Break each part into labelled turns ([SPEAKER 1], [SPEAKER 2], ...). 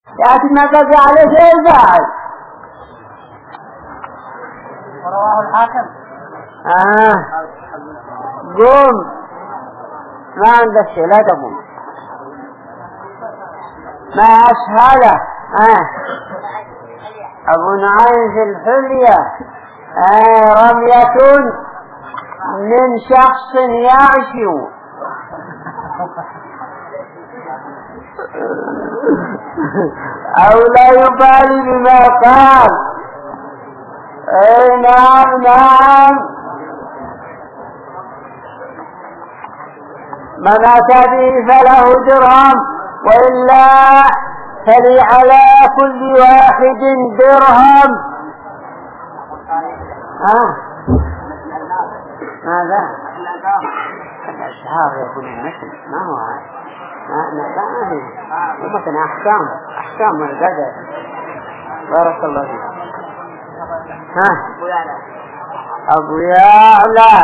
[SPEAKER 1] لكن ما بقي عليه شيء بعد.
[SPEAKER 2] رواه الحاكم.
[SPEAKER 1] قوم ما عندك شيء لا تقوم ما أشهده. أبو نعيم في الحلية رمية من شخص يعشو أو لا يبالي بما قال. نعم نعم. من أتى به فله درهم وإلا فلي على كل واحد درهم. ماذا؟ الأشهار يقول المثل ما هو مثلا أحكام القدر. بارك الله فيك. أبو يعلى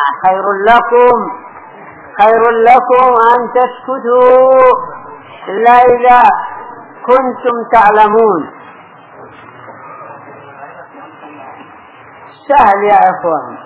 [SPEAKER 1] خير لكم أن تسكتوا إلا إذا كنتم تعلمون. سهل يا أخوان.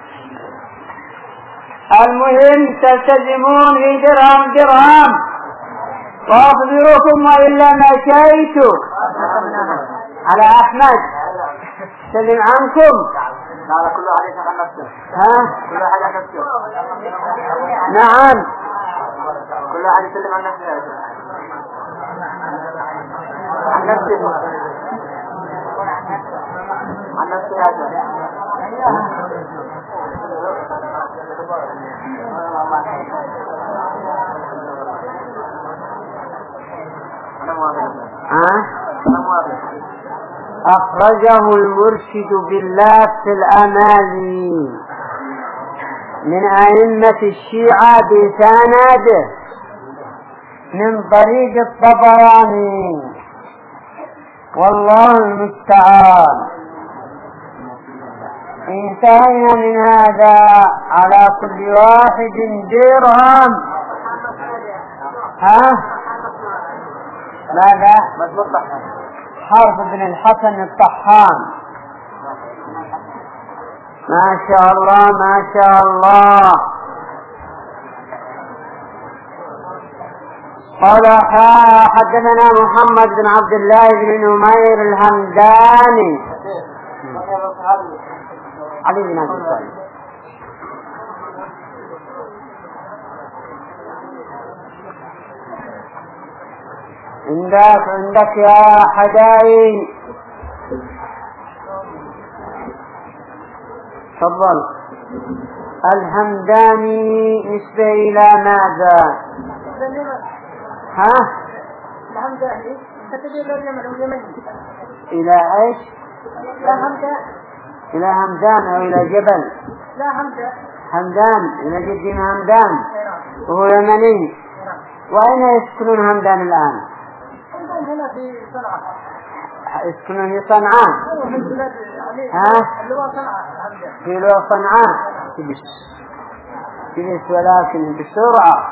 [SPEAKER 1] المهم تلتزمون في درهم وأخبركم وإلا مشيت على أحمد سلم عنكم.
[SPEAKER 2] لا كل واحد يسلم عن نفسه. كل واحد عن نفسه.
[SPEAKER 1] نعم
[SPEAKER 2] كل واحد يسلم عن نفسه. عن نفسه
[SPEAKER 1] أخرجه المرشد بالله في الأمالي من أئمة الشيعة بسنده من طريق الطبراني والله المستعان. انتهينا من هذا على كل واحد درهم. ماذا؟ حرب بن الحسن الطحان. ما شاء الله ما شاء الله. قال حدثنا محمد بن عبد الله بن نمير الهمداني علي بن أبي طالب. عندك يا حدائي تفضل. الهمداني نسبة إلى ماذا؟
[SPEAKER 2] الهمداني تتجه اليمن.
[SPEAKER 1] إلى إيش؟ إلى همدان أو إلى جبل؟
[SPEAKER 2] لا
[SPEAKER 1] همدان إلى جد همدان وهو يمني. وأين يسكنون همدان الآن؟
[SPEAKER 2] هنا في صنعاء.
[SPEAKER 1] يسكنون في صنعاء. في لو صنعاء تبس ولكن بسرعة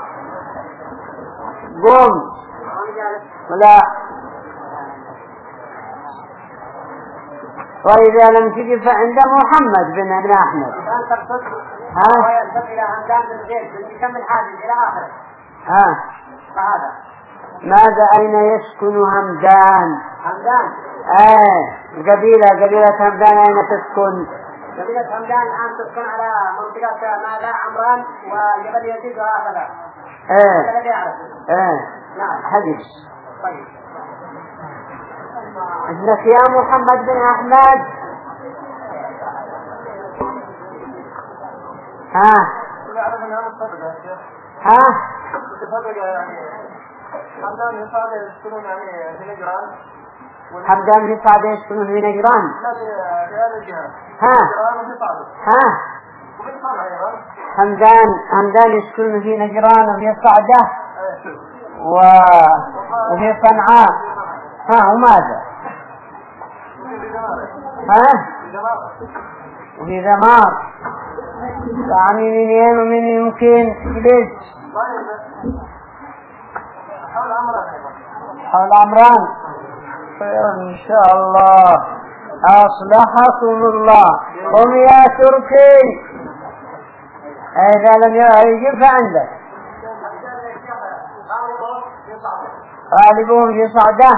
[SPEAKER 1] قم ولا. وإذا لم تجد فعند محمد بن أحمد.
[SPEAKER 2] إلى همدان بالغير كم الحاجز إلى آخره. فهذا
[SPEAKER 1] ماذا أين يسكن همدان؟ قبيلة همدان أين تسكن؟
[SPEAKER 2] قبيلة همدان الآن تسكن على منطقة ماذا عمران وجبل يزيد وهكذا.
[SPEAKER 1] نعم حديث.
[SPEAKER 2] طيب
[SPEAKER 1] ابنك يا محمد بن أحمد.
[SPEAKER 2] همدان يصعد يسكنون يعني في نجران.
[SPEAKER 1] همدان يصعد يسكنون في نجران. همدان يسكنون في نجران وفي صعدة وفي صنعاء. وماذا؟ وفي دمار. يعني منين ومن يمكن ليش؟ حول عمران. خير إن شاء الله. أصلحكم الله. قم يا تركي، إذا لم يجب فعندك. غالبهم في صعدة.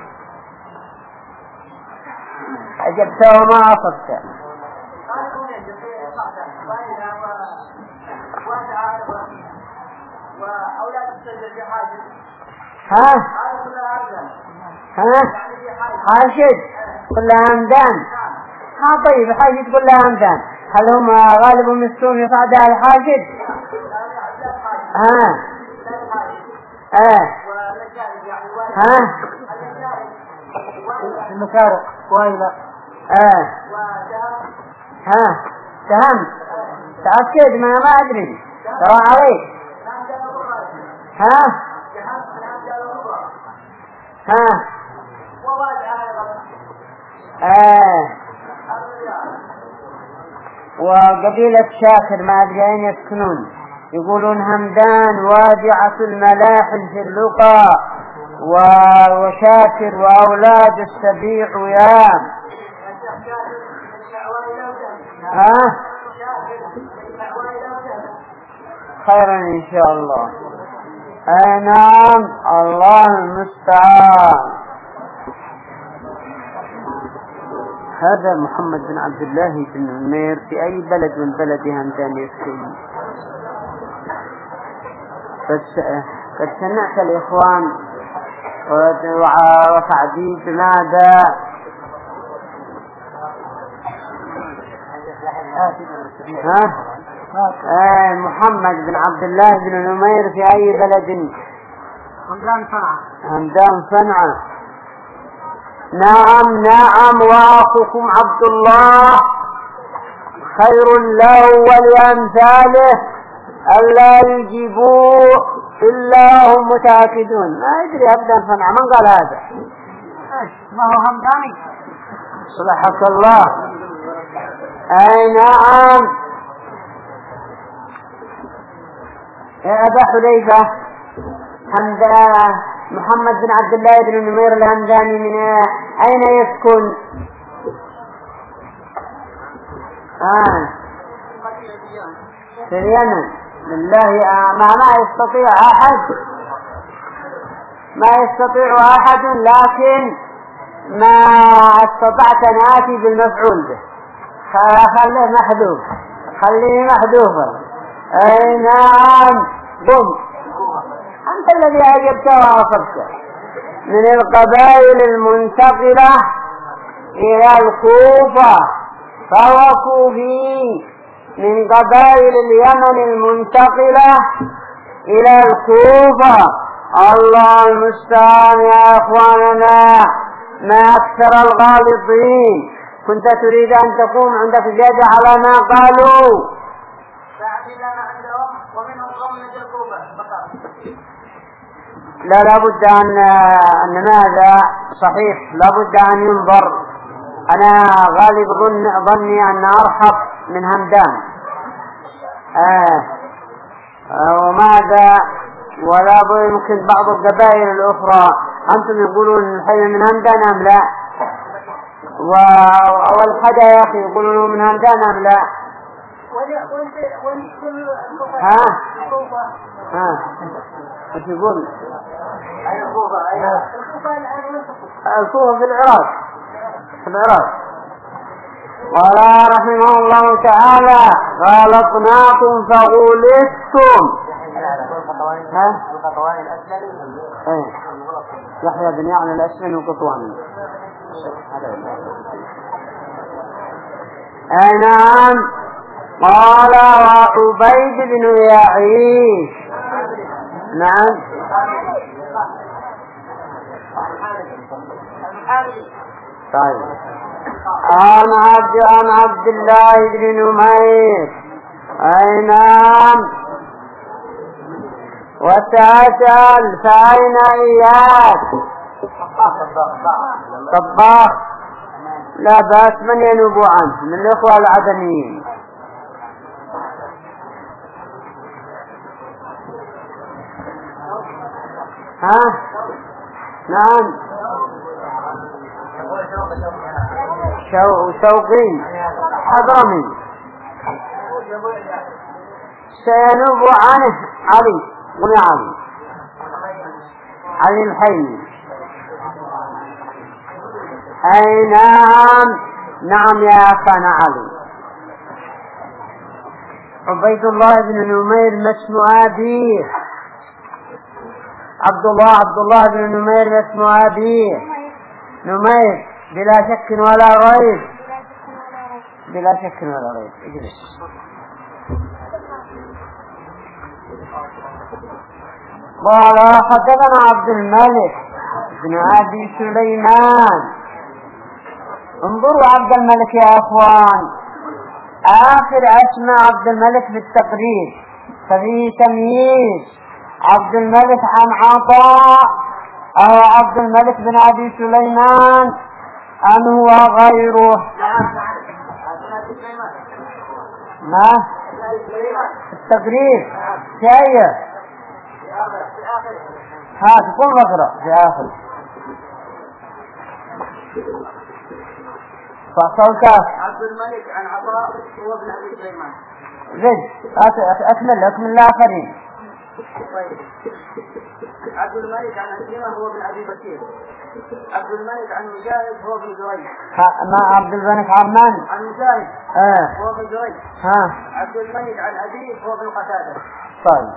[SPEAKER 1] أجبته وما أصبته. ها حاشد كلها همدان. ها طيب حاشد كلها همدان. هل هم غالبهم يسكنون في صعدة الحاشد؟ المفارق وايلة. سهم تأكد ما أدري ترى عليك. وقبيلة شاكر ما أدري أين يسكنون، يقولون همدان واجعة الملاحم في اللقى وشاكر وأولاد السبيع ويام. خيرا إن شاء الله. نعم الله المستعان. هذا محمد بن عبد الله بن عمير في أي بلد من بلد همدان يسكن؟ قد سمعت الإخوان وتعديد ماذا محمد بن عبد الله بن عمير في أي بلد؟ همدان صنعاء. نعم وأخوكم عبد الله خير له ولأمثاله ألا يجيبوا إلا هم متأكدون. ما يدري همدان صنعاء من قال هذا؟ ما هو همداني صلحك الله. نعم يا أبا حذيفة محمد بن عبد الله بن نمير الهمداني من أين يسكن؟ في اليمن. لله ما يستطيع أحد لكن ما استطعت أن آتي بالمفعول به. خليه محذوفا. نعم قم أنت الذي أجبته وأصبته. من القبائل المنتقلة إلى الكوفة فهو كوفي. من قبائل اليمن المنتقلة إلى الكوفة. الله المستعان يا أخواننا. ما أكثر الغالطين. كنت تريد أن تقوم عندك زيادة على ما قالوا. لا لابد أن ماذا صحيح لابد أن ينظر. أنا غالب ظني أن أرحب من همدان. وماذا ولا يمكن بعض القبائل الأخرى. أنتم يقولون الحي من همدان أم لا؟ والحدا يا أخي يقولون من همدان أم لا؟ ايش يقول؟ الكوفة في العراق. قال رحمه الله تعالى غلطناكم فغلطتم. يحيى بن يعلى الأسلمي وقطواني. نعم. قال وعبيد بن يعيش. نعم. طيب. عن عبد الله بن نمير. نعم. وتسأل فأين إياك؟ طباخ لا بأس من ينوب عنه من الإخوة العدنيين. نعم. شوقي حضرمي سينوب عنه علي بن علي الحيني. أي نعم يا أخانا علي. عبيد الله بن نمير ما اسم أبيه؟ عبد الله بن نمير ما اسم أبيه؟ نمير بلا شك ولا ريب. بلا شك ولا ريب. اجلس. قال حدثنا عبد الملك بن أبي سليمان. انظروا عبد الملك يا أخوان، آخر اسماء عبد الملك بالتقريب ففيه تمييز. عبد الملك عن عطاء أو عبد الملك بن أبي سليمان أم هو غيره؟ ما التقريب شيء هذا كل مقرأ في آخر فصلت.
[SPEAKER 2] عبد الملك عن عطاء هو ابن أبي سليمان.
[SPEAKER 1] زد أكمل الآخرين.
[SPEAKER 2] عبد الملك عن عكرمة هو ابن أبي بكير. عبد الملك عن مجاهد هو ابن جريج.
[SPEAKER 1] ما عبد الملك عن من؟
[SPEAKER 2] عن مجاهد هو ابن جريج. عبد الملك عن أبيه هو ابن قتادة.
[SPEAKER 1] طيب.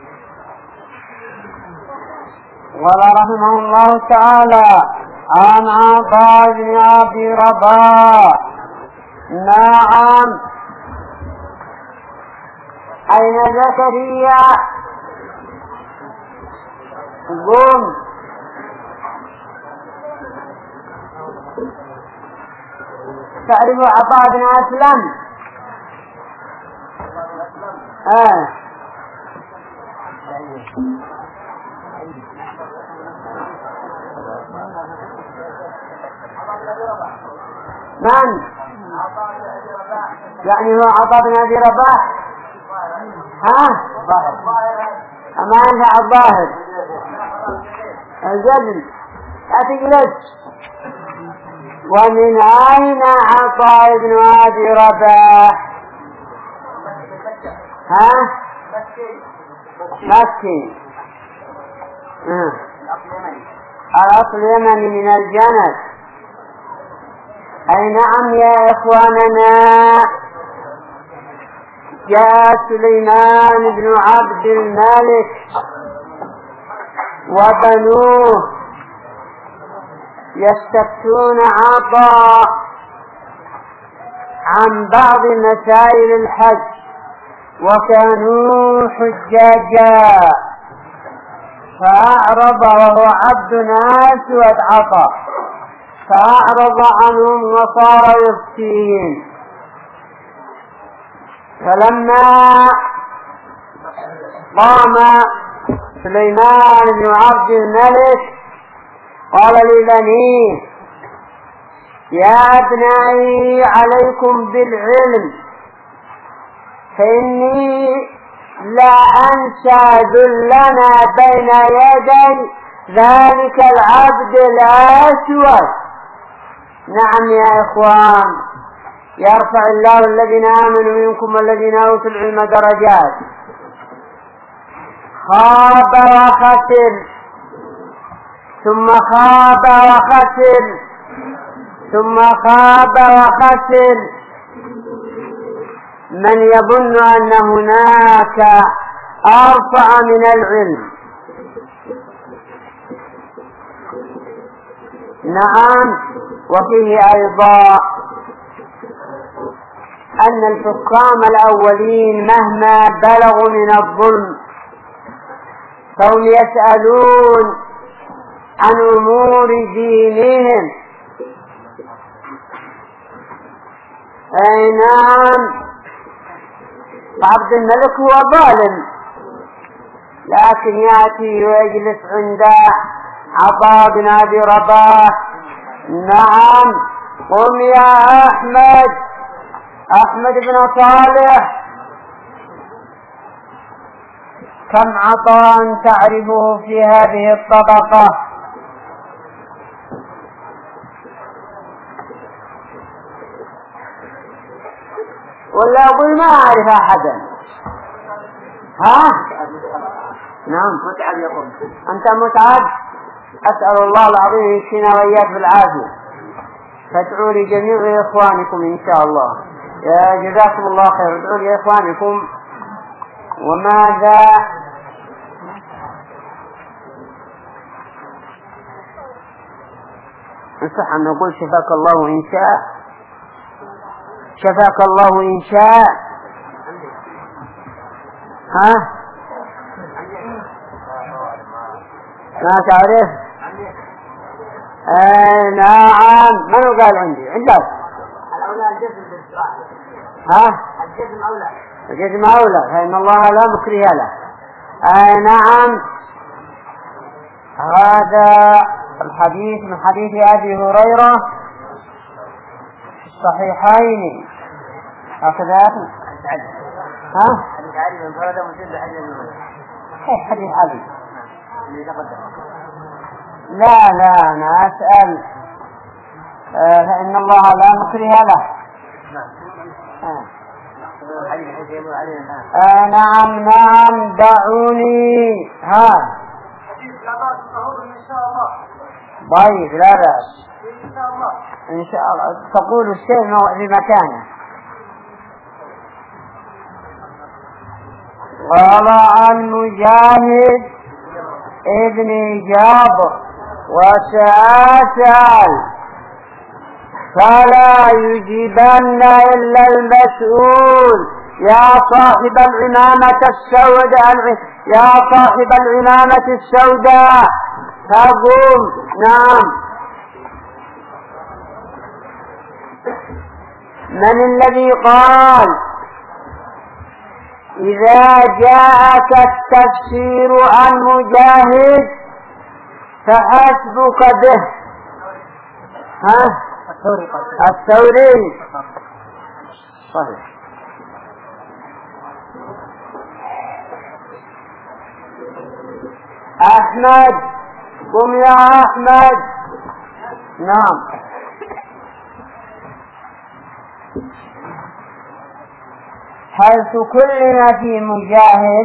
[SPEAKER 1] قال رحمه الله تعالى عن عطاء بن أبي رباح. نعم. أين زكريا؟ قم. تعرف عطاء بن أسلم؟ من؟ يعني هو عطاء بن أبي رباح؟ أما أنت الظاهر الجبل أتجلس. ومن أين عطاء بن أبي رباح؟ مكي. الأصل يمني من الجنة. أي نعم يا إخواننا. جاء سليمان بن عبد الملك وبنوه يستفتون عطاء عن بعض مسائل الحج وكانوا حجاجا فأعرض وهو عبد أسود عطاء فأعرض عنهم وصار يفتيهم. فلما قام سليمان بن عبد الملك قال لبنيه يا أبنائي عليكم بالعلم فإني لا أنسى ذلنا بين يدي ذلك العبد الأسود. نعم يا إخوان، يرفع الله الذين آمنوا منكم والذين أوتوا العلم درجات. خاب وخسر ثم خاب وخسر ثم خاب وخسر من يظن أن هناك أرفع من العلم. نعم. وفيه أيضا أن الحكام الأولين مهما بلغوا من الظلم فهم يسألون عن أمور دينهم. أي نعم. عبد الملك هو ظالم لكن يأتي ويجلس عند عطاء بن أبي رباح. نعم. قم يا أحمد بن صالح، كم عطاء تعرفه في هذه الطبقة؟ ولا أقول ما أعرف أحدا؟ ها؟ نعم
[SPEAKER 2] متعب يقول.
[SPEAKER 1] أنت متعب. أسأل الله العظيم يكفينا وإياك بالعافية. فادعوا لجميع إخوانكم إن شاء الله. جزاكم الله خير. ادعوا لإخوانكم. وماذا نصح أن نقول شفاك الله إن شاء؟ شفاك الله إن شاء. ها؟ ما تعرف؟ نعم. من قال عندي؟ عندك؟
[SPEAKER 2] الأولى الجزم بالسؤال.
[SPEAKER 1] ها؟
[SPEAKER 2] الجزم أولى.
[SPEAKER 1] الجزم أولى، فإن الله لا مكره له. نعم. هذا الحديث من حديث أبي هريرة في الصحيحين. هكذا يا أخي؟ ها؟
[SPEAKER 2] حديث علي من فرد مسلم بحديث المسلم.
[SPEAKER 1] كيف حديث علي؟
[SPEAKER 2] اللي تقدم.
[SPEAKER 1] لا أنا أسأل. فإن الله لا مكره له. نعم دعوني. ها طيب لا بأس إن شاء الله. تقول الشيء بمكانه. قال عن مجاهد ابن جابر وسأسأل فلا يجيبن إلا المسؤول يا صاحب العمامة السوداء يا صاحب العمامة السوداء فقم. نعم. من الذي قال إذا جاءك التفسير عن مجاهد فحسبك به؟ ها؟ الثوري. صحيح. أحمد قم يا أحمد. نعم. حيث كلنا في مجاهد.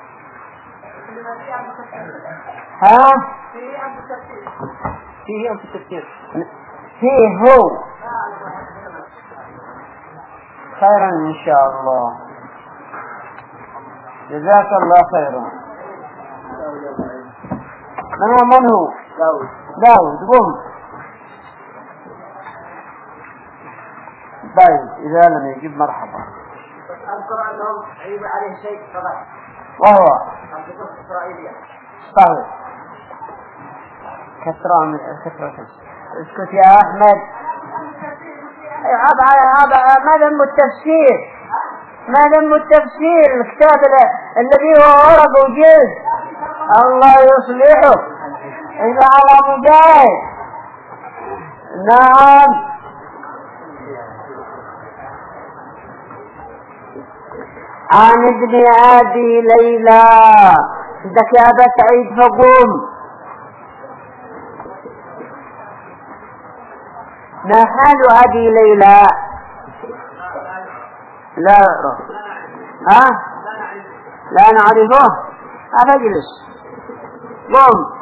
[SPEAKER 1] ها؟
[SPEAKER 2] فيه أنت التفسير.
[SPEAKER 1] فيه هو. خيرا إن شاء الله. جزاك الله خيرا. من هو؟ داود قم. طيب إذا لم يجب مرحبا.
[SPEAKER 2] أذكر أنهم عيب عليه شيء فقط
[SPEAKER 1] وهو
[SPEAKER 2] القصص الإسرائيلية.
[SPEAKER 1] صحيح. كثرة من الكثرة. اسكت يا أحمد. ما ذنب التفسير؟ ما ذنب التفسير؟ الكتاب الذي هو ورق وجلد. الله يصلحه. إذا على مجاهد. نعم. عن ابن أبي ليلى. عندك يا أبا سعيد فقوم. ما حال أبي ليلى؟ لا ها؟ لا نعرفه. أجلس. قم.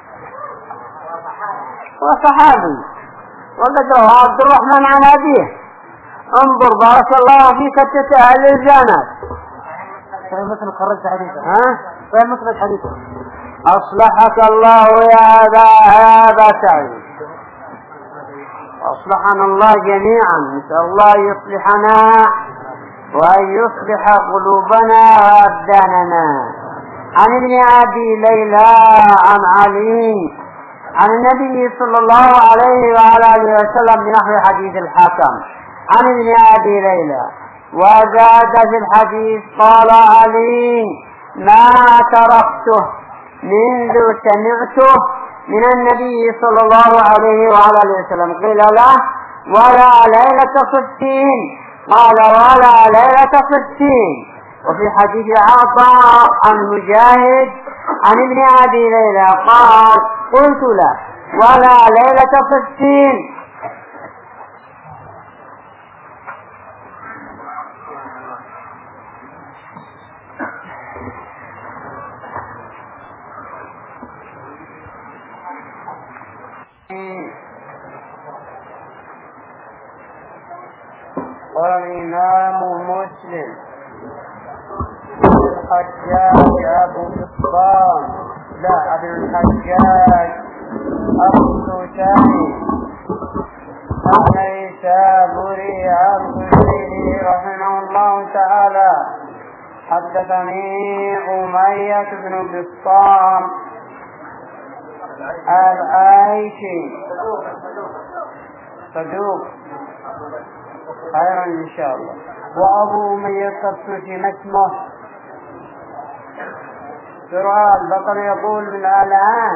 [SPEAKER 1] وصحابي وقد روى عبد الرحمن عن أبيه. انظر بارك الله فيك تتأهل الجانب.
[SPEAKER 2] مثل خرجت حديثه.
[SPEAKER 1] ها؟
[SPEAKER 2] مثل حديثه.
[SPEAKER 1] أصلحك الله يا أبا سعيد. أصلحنا الله جميعا. نسأل الله يصلحنا وأن يصلح قلوبنا وأبداننا. عن ابن أبي ليلى عن علي عن النبي صلى الله عليه وعلى آله وسلم بنحو حديث الحاكم عن ابن أبي ليلى. وزاد في الحديث قال علي ما تركته منذ سمعته من النبي صلى الله عليه وعلى آله وسلم. قيل له ولا ليلة 60؟ قال ولا ليلة 60. وفي حديث عطاء عن مجاهد عن ابن أبي ليلى قال قلت له ولا ليلة 60؟ قال الإمام مسلم الحجاج أبو بسطام لا أبو الحجاج أبو السوساني النيسابوري القشيري رحمه الله تعالى حدثني أمية بن بسطام العيشي صدوق خيرا إن شاء الله. وأبو أمية الطبسوسي ما اسمه؟ سرعة البطل يقول من الآن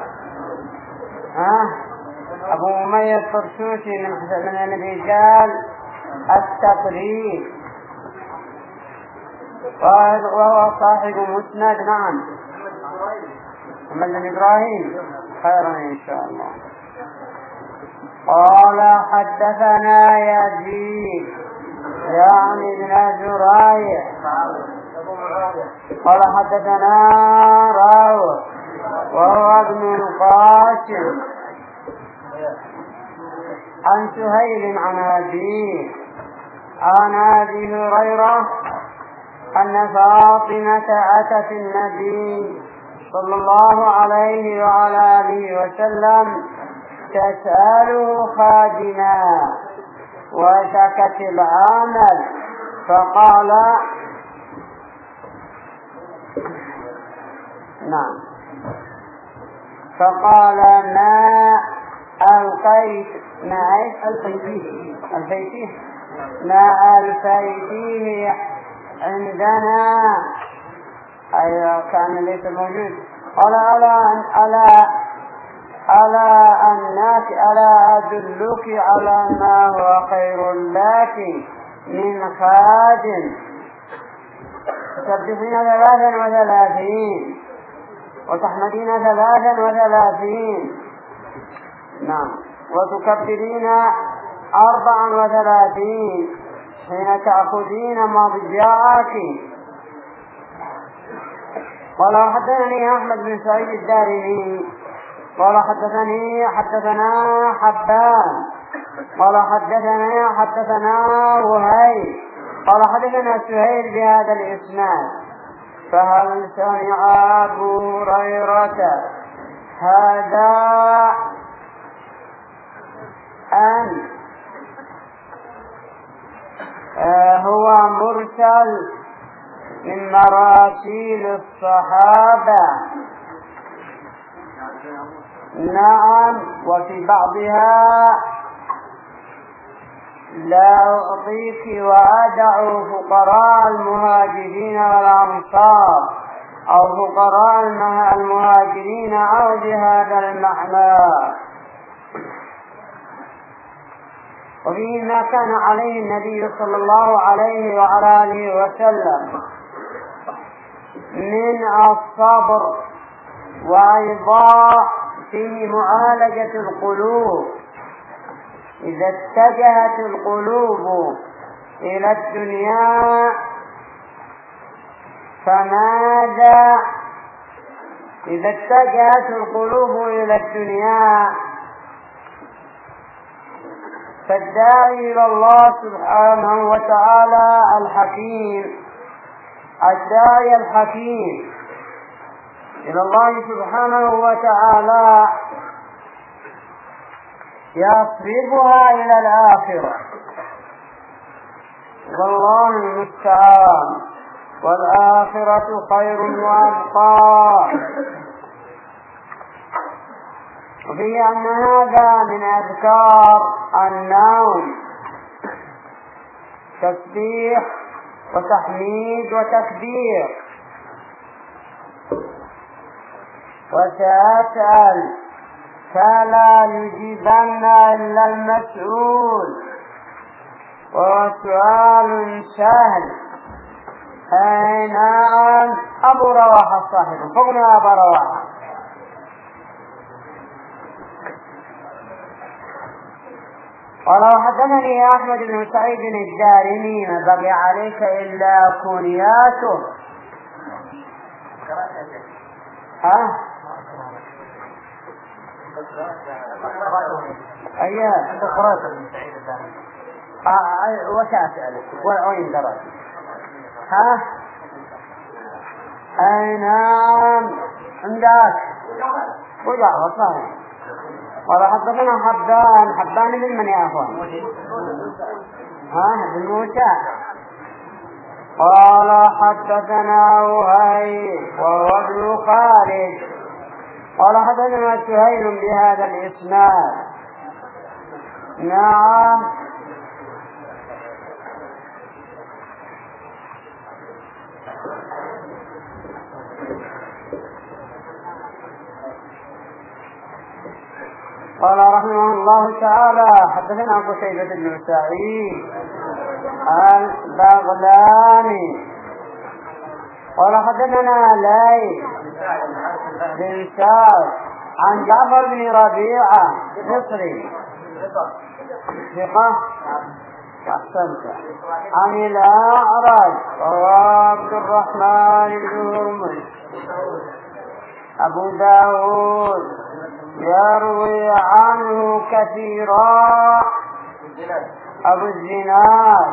[SPEAKER 1] أبو أمية الطبسوسي من الرجال التقريب وهو صاحب مسند. نعم محمد بن إبراهيم خيرا إن شاء الله. قال حدثنا يزيد يعني بن زريع قال حدثنا راوح وهو ابن القاسم عن سهيل عن أبيه عن أبي هريرة أن فاطمة أتت النبي صلى الله عليه وعلى آله وسلم تسأله خادما وشكت العمل فقال ما ألقيت ما ألقيتيه عندنا أي كان ليس موجود. قال ألا أدلك على ما هو خير لك من خادم تسبحين 33 وتحمدين 33 نعم وتكبرين 34 حين تأخذين مضجعك. قال حدثني أحمد بن سعيد الدارمي قال حدثنا حبان قال حدثنا وهيب قال حدثنا سهيل بهذا الإسناد. فهل سمع أبو هريرة هذا أن هو مرسل من مراسيل الصحابة؟ نعم وفي بعضها لا أعطيك وأدع فقراء المهاجرين والأنصار أو فقراء المهاجرين أو بهذا المعنى. وفيه ما كان عليه النبي صلى الله عليه وعلى آله وسلم من الصبر وأيضا فيه معالجة القلوب إذا اتجهت القلوب إلى الدنيا فماذا؟ إذا اتجهت القلوب إلى الدنيا فالداعي إلى الله سبحانه وتعالى الداعي الحكيم إلى الله سبحانه وتعالى يصرفها إلى الآخرة والله المستعان والآخرة خير وأبقى. وفي أن هذا من أذكار النوم تسبيح وتحميد وتكبير. وسأسأل فلا يجيبن إلا المسؤول وسؤال سهل. أين أبو رواحة الصاحب؟ فقنا أبا رواحة. ولو حدثني أحمد بن سعيد الدارمي ما بقي عليك إلا كنياته. أيها وش أسألك وين درجة ها أي نعم عندك وجعل صحيح. ولا حدثنا حبان من يا أخوان ها بن موسى قال حدثنا وهيب وهو ابن خالد قال حدثنا سهيل بهذا الإسناد. نعم قال رحمه الله تعالى حدثنا قتيبة بن سعيد البغلاني قال حدثنا ليث بن سعد عن جعفر بن ربيعة مصري ثقة أحسنت عن الأعرج وهو عبد الرحمن بن هرمز أبو داود يروي عنه كثيرا أبو الزناد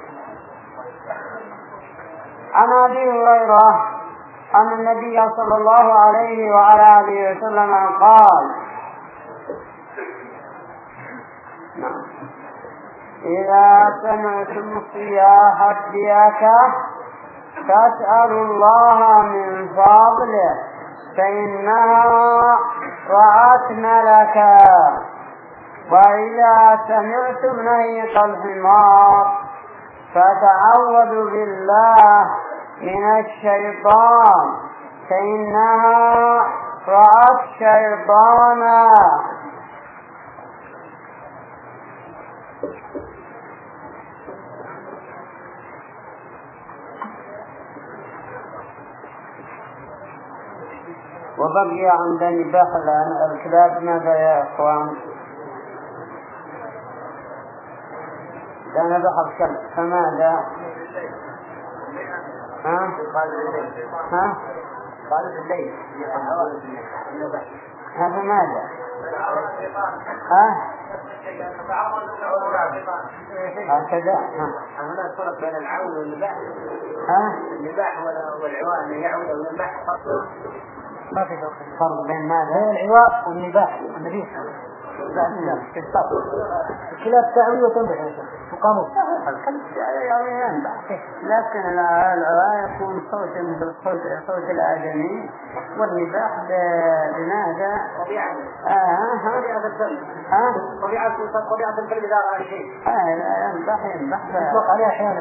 [SPEAKER 1] عن أبي هريرة أن النبي صلى الله عليه وعلى آله وسلم قال إذا سمعتم صياح الديكة فاسألوا الله من فضله فإنها رأت ملكا. وإذا سمعتم نهيق الحمار فتعوذوا بالله من الشيطان فإنها رأت شيطانا. وبقي عندنا بحث الكلاب ماذا يا إخوان؟ كان بحث كلب فماذا؟ ها؟ قال الليل هذا ماذا؟ هكذا
[SPEAKER 2] هناك فرق بين العون والنباح. النباح والعوان يعود والنباح
[SPEAKER 1] ما في فرق بين ماذا؟ بين العواء والنباح والنبيح. الكلاب تعوي وتنبح وقاموا لكن العواء يكون صوت مثل صوت الآدمي والنباح بماذا؟
[SPEAKER 2] طبيعة طبيعة الكلب إذا رأى شيء
[SPEAKER 1] ينبح
[SPEAKER 2] يطلق عليه أحيانا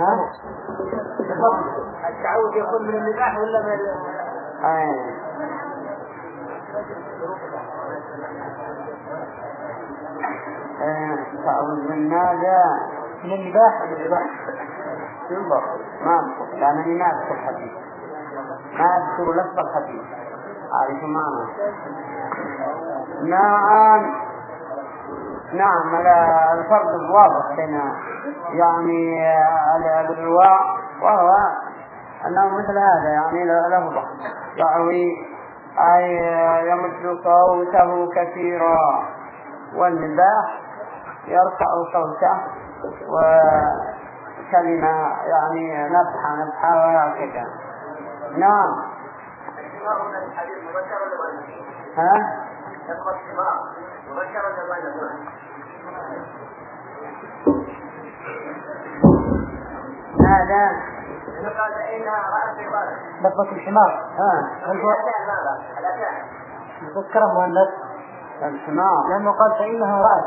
[SPEAKER 2] التعود يكون من النباح ولا من
[SPEAKER 1] تعود من ماذا؟
[SPEAKER 2] من النباح
[SPEAKER 1] ينظر ما أذكر لأنني ما أذكر الحديث ما أذكر لفظ الحديث عارف معنا. نعم الفرق الواضح بين يعني الرواء وهو أنه مثل هذا يعني لفظ يعوي أي يمد صوته كثيرا والنباح يرفع صوته وكلمة يعني نبحة وهكذا. نعم هذا
[SPEAKER 2] لفظة الحمار مذكرة مؤنث
[SPEAKER 1] الحمار
[SPEAKER 2] لأنه قال فإنها رأت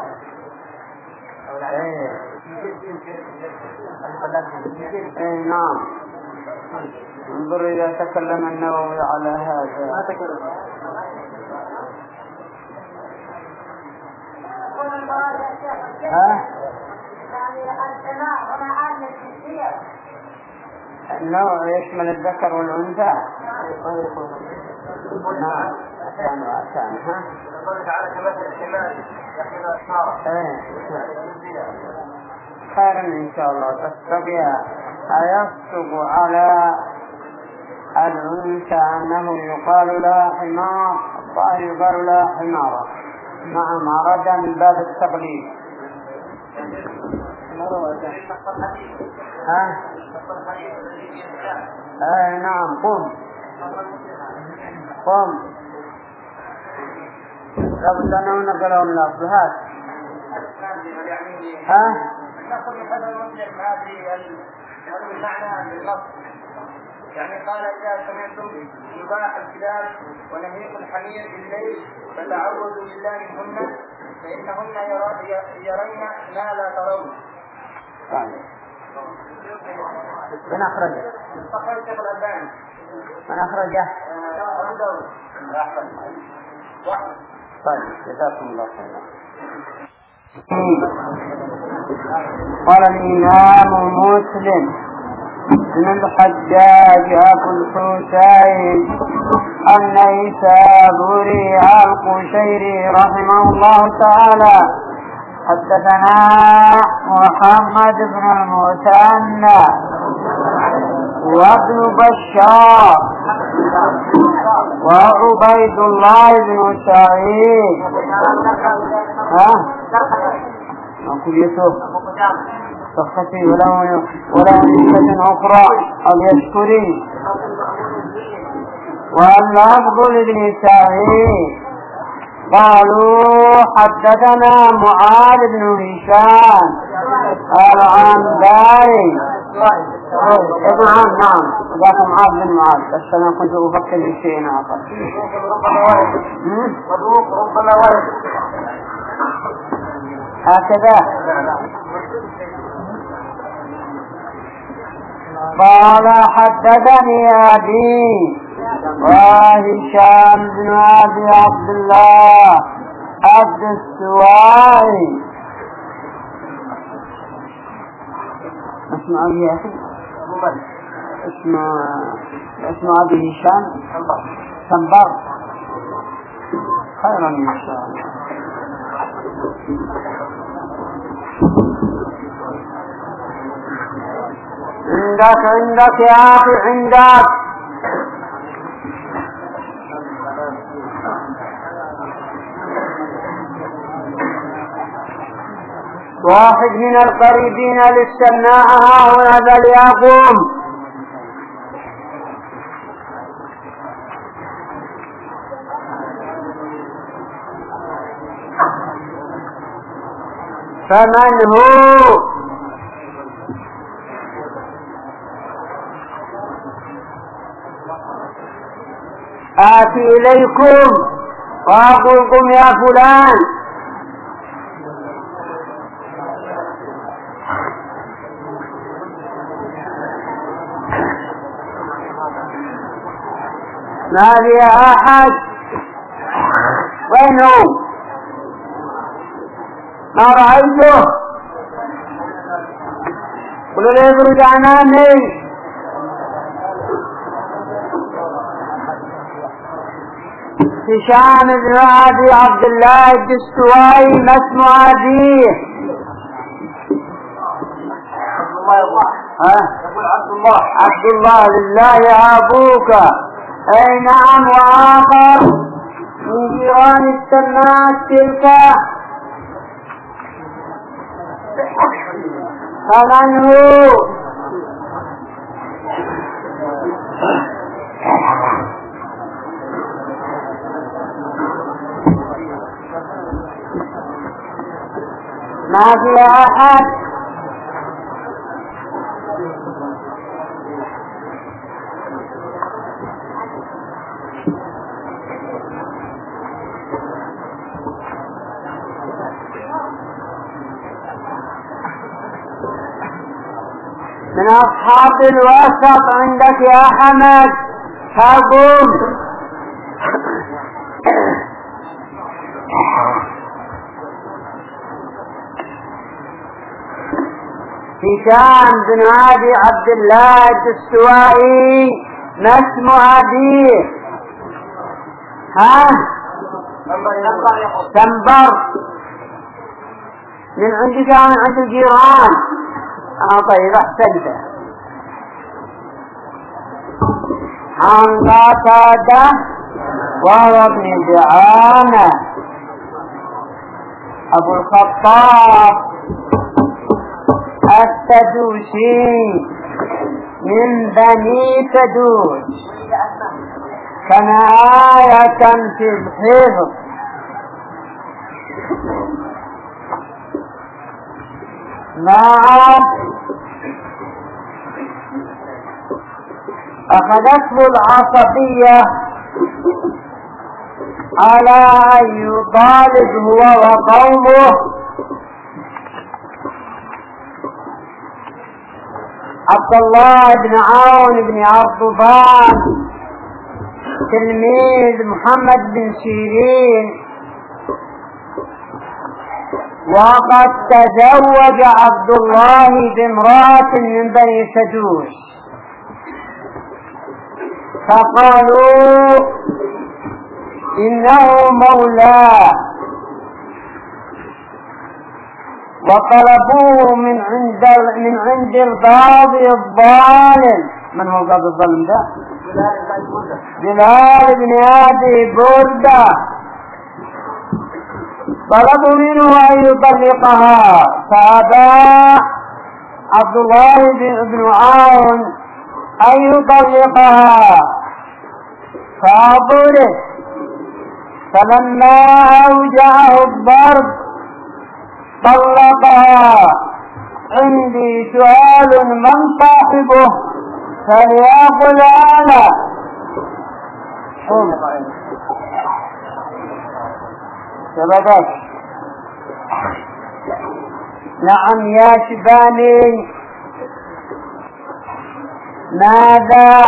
[SPEAKER 1] نعم. انظر إذا تكلم النووي على هذا
[SPEAKER 2] ما تكلم
[SPEAKER 1] النوع يشمل الذكر والأنثى. نعم عشان خيرا إن شاء الله. تستطيع أيصدق على الأنثى أنه يقال لها حمار الظاهر يقال لها حمارة نعم أراد من باب التقليد. نعم قم لابد أنه نقلهم الأصلحات.
[SPEAKER 2] نقول هذا المسلم هذه المعنى بالنص، يعني قال إذا سمعتم نباح الكلاب ونهيق الحمير بالليل فتعوذوا بالله منهن فإنهن يرين ما لا ترون.
[SPEAKER 1] من أخرجه؟
[SPEAKER 2] أخرج الشيخ الألباني.
[SPEAKER 1] من أخرجه؟ طيب جزاكم الله خيرا. قال الإمام مسلم بن الحجاج أبو الحسين النيسابوري القشيري رحمه الله تعالى حدثنا محمد بن المثنى وابن بشار وعبيد الله بن سعيد نقول يوسف فخفي ولا نسبة أخرى أو يشكري واللفظ لابن سعيد قالوا حدثنا معاذ بن هشام العنبري نعم ذاك معاذ بن معاذ بس أنا كنت أفكر في شيء آخر. هكذا قال حدثني أبي وهشام بن أبي عبد الله الدستوائي. اسمع أبي أخي اسمع أبي هشام سنبر خيرا إن شاء الله. عندك يا أخي عندك واحد من القريبين للسماعة وهذا ليقوم. فمن هو؟ آتي إليكم وأقولكم يا فلان ما لي أحد وينه ما رأيته قلوا لي يبرد عناني هشام بن أبي عبد الله الدستوائي ما اسم أبيه؟ عبد الله لله أبوك. أي نعم. وآخر من جيران السماء تلك فمن هو؟ ما في أحد. من أصحاب الوسط عندك يا حمد فقم. هشام بن أبي عبد الله الدستوائي ما اسم أبيه؟ سنبر. من عندك من عند الجيران. طيب احسنت. عن قتادة وهو ابن دعامة أبو الخطاب السدوسي من بني سدوس، كان آية في الحفظ. نعم، أخذته العصبية على أن يطالب هو وقومه عبد الله بن عون بن عرضبان تلميذ محمد بن سيرين، وقد تزوج عبد الله بامرأة من بني سدوس، فقالوا إنه مولاه، وطلبوه من عند القاضي الظالم. من هو القاضي الظالم ده؟ بلال بن أبي بردة. طلبوا منه أن يطلقها، فأبى عبد الله بن عون أن يطلقها، فضرب. فلما أوجعه الضرب طلقها. عندي سؤال: من صاحبه؟ فليقل أنا. سبقت. نعم يا شباني، ماذا؟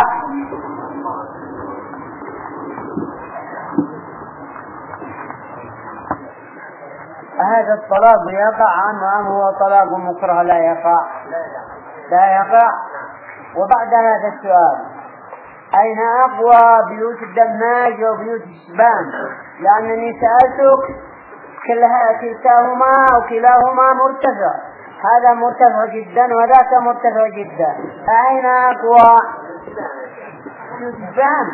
[SPEAKER 1] هذا الطلاق يقع عنه أم هو طلاق مكره؟ لا يقع، لا يقع. وبعد هذا السؤال: أين أقوى بيوت الدماج وبيوت الشبان؟ لأنني سألتك كلتاهما أو كلاهما مرتفع، هذا مرتفع جدا وذاك مرتفع جدا، أين أقوى؟ بيوت الشبان.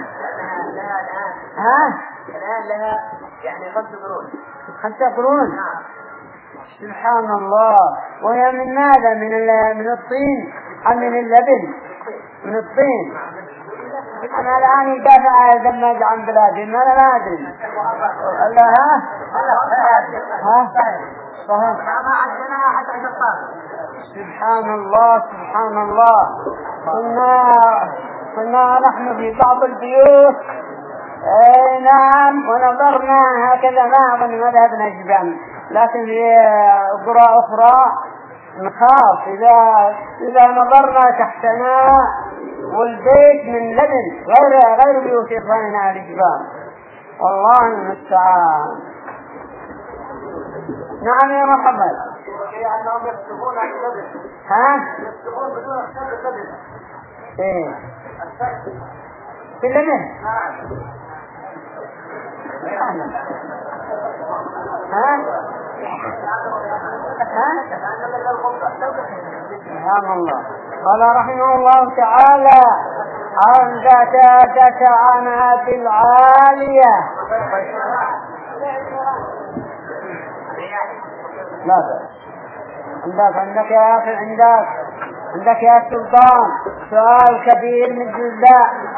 [SPEAKER 2] الآن لها يعني 5 قرون.
[SPEAKER 1] 5 قرون. سبحان الله. وهي من ماذا؟ من الطين أم من اللبن؟ من الطين. أنا الآن يدافع الدماج عن بلادي، ما أنا لا أدري. الله. سبحان الله سبحان الله. كنا نحن في بعض البيوت نعم، ونظرنا هكذا، ما أظن مذهبنا جبان، لكن في قرى أخرى نخاف إذا نظرنا تحتنا والبيت من لبن غير بيوت إخواننا الجبان. والله المستعان. نعم يا محمد.
[SPEAKER 2] أنهم يكتبون عن اللبن. يكتبون بدون أكتاب اللبن.
[SPEAKER 1] إيه في اللبن. سبحان الله. قال رحمه الله تعالى: عن ذاتك عنها بالعالية. لا بأس. عندك يا أخي، عندك يا سلطان سؤال كبير من جزاء.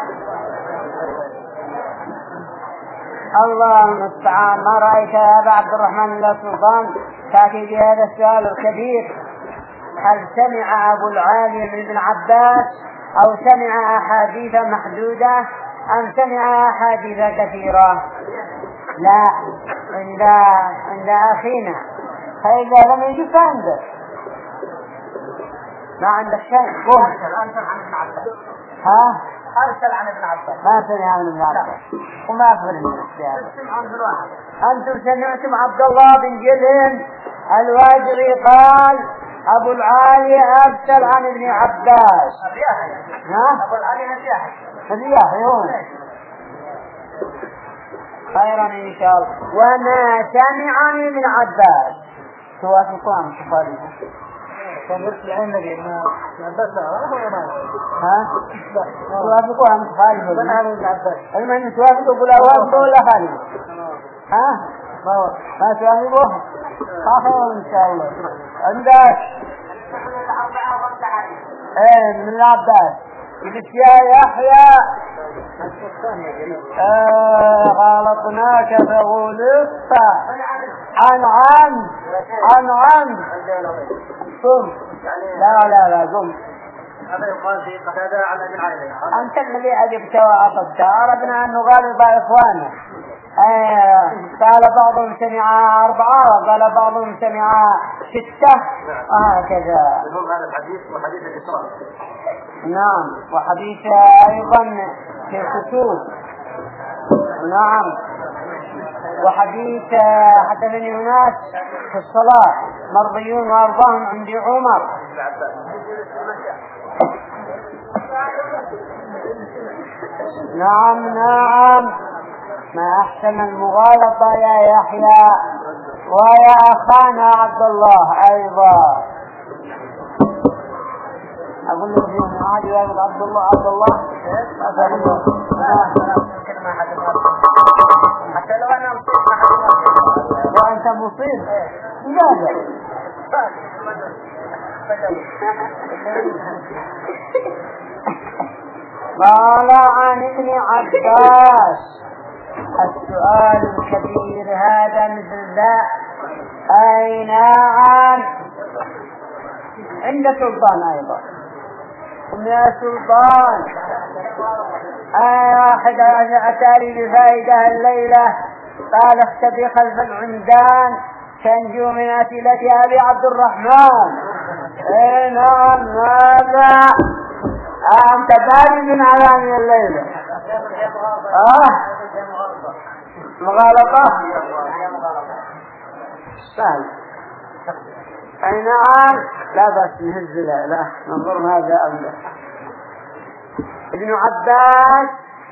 [SPEAKER 1] الله المستعان. ما رأيك يا أبا عبد الرحمن الله سلطان تأتي بهذا السؤال الكبير؟ هل سمع أبو العالي من ابن عباس أو سمع أحاديث محدودة أم سمع أحاديث كثيرة؟ لا، عند أخينا. فإذا لم يجب فعنده ما عندك شيء. أرسل عن ابن عباس. ما سمع عن ابن عباس وما أخبرني بهذا. أنتم سمعتم عبد الله بن جلهم الواجري قال: أبو العالي أرسل عن ابن عباس.
[SPEAKER 2] أبو العالي
[SPEAKER 1] الرياحي هو. خيرا إن شاء الله. وما سمع عن ابن عباس توافقون تخالفون.
[SPEAKER 2] فنرسل عن النبي ما بس
[SPEAKER 1] توافقوا أم تخالفوا؟
[SPEAKER 2] من هذا ابن عباس؟
[SPEAKER 1] المهم توافقوا ولا وافقوا ولا خالفوا؟ ما توافقوا؟ حافظ إن شاء الله. عندك من العباس قلت يا يحيى غلطناك فغلطت عن قم. لا قم.
[SPEAKER 2] هذا يقال في قتادة عن ابن علي.
[SPEAKER 1] أنت الذي أجبت وأخذت. أردنا أن نغالب إخواننا. قال بعضهم سمع 4 وقال بعضهم سمع 6 هكذا.
[SPEAKER 2] هذا الحديث وحديث الإسراء.
[SPEAKER 1] نعم وحديث أيضا في الكتب. نعم وحديث حدثني أناس في الصلاة مرضيون وأرضاهم عند عمر. نعم ما أحسن المغالطة يا يحيى ويا أخانا عبد الله أيضا. أقول له فيهم عادي يا عبد الله
[SPEAKER 2] حتى لو أنا
[SPEAKER 1] وأنت مصيب ماذا قال عن ابن عباس السؤال الكبير هذا مثل ذا أي نعم عند سلطان أيضا يا سلطان واحد أتاري بفائدة الليلة قال اختبي خلف العمدان تنجو من أسئلة أبي عبد الرحمن. نعم ماذا أنت بارد على من الليلة مغالطة سهل. أي نعم لا بس نهز لا ننظر هذا أولا. ابن عباس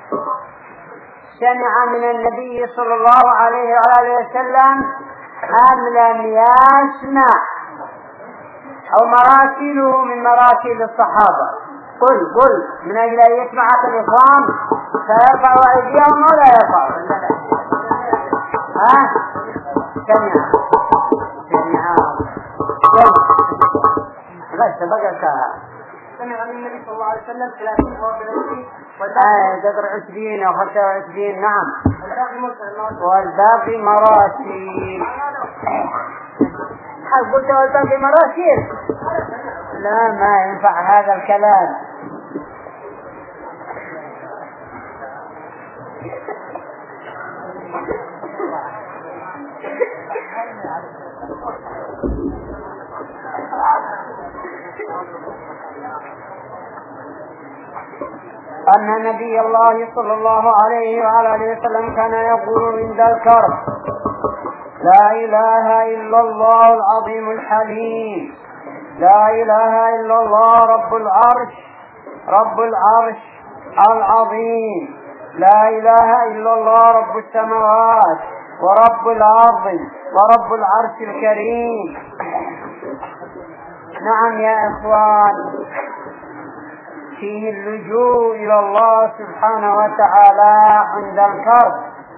[SPEAKER 1] سمع من النبي صلى الله عليه وآله وسلم أم لم يسمع أو مراسله من مراسل الصحابة. قل من أجل أن يسمعك الإخوان فيرفع أيديهم ولا يرفع. سمع بس بقى
[SPEAKER 2] سمع من النبي صلى الله عليه وسلم 30 أو
[SPEAKER 1] 20 أو 25. نعم والباقي مراسيل. هل قلت والباقي مراسيل؟ لا ما ينفع هذا الكلام. أن نبي الله صلى الله عليه وآله وسلم كان يقول عند الكرب لا إله إلا الله العظيم الحليم لا إله إلا الله رب العرش العظيم لا إله إلا الله رب السماوات ورب الأرض ورب العرش الكريم. نعم يا إخوان فيه اللجوء إلى الله سبحانه وتعالى عند الكرب.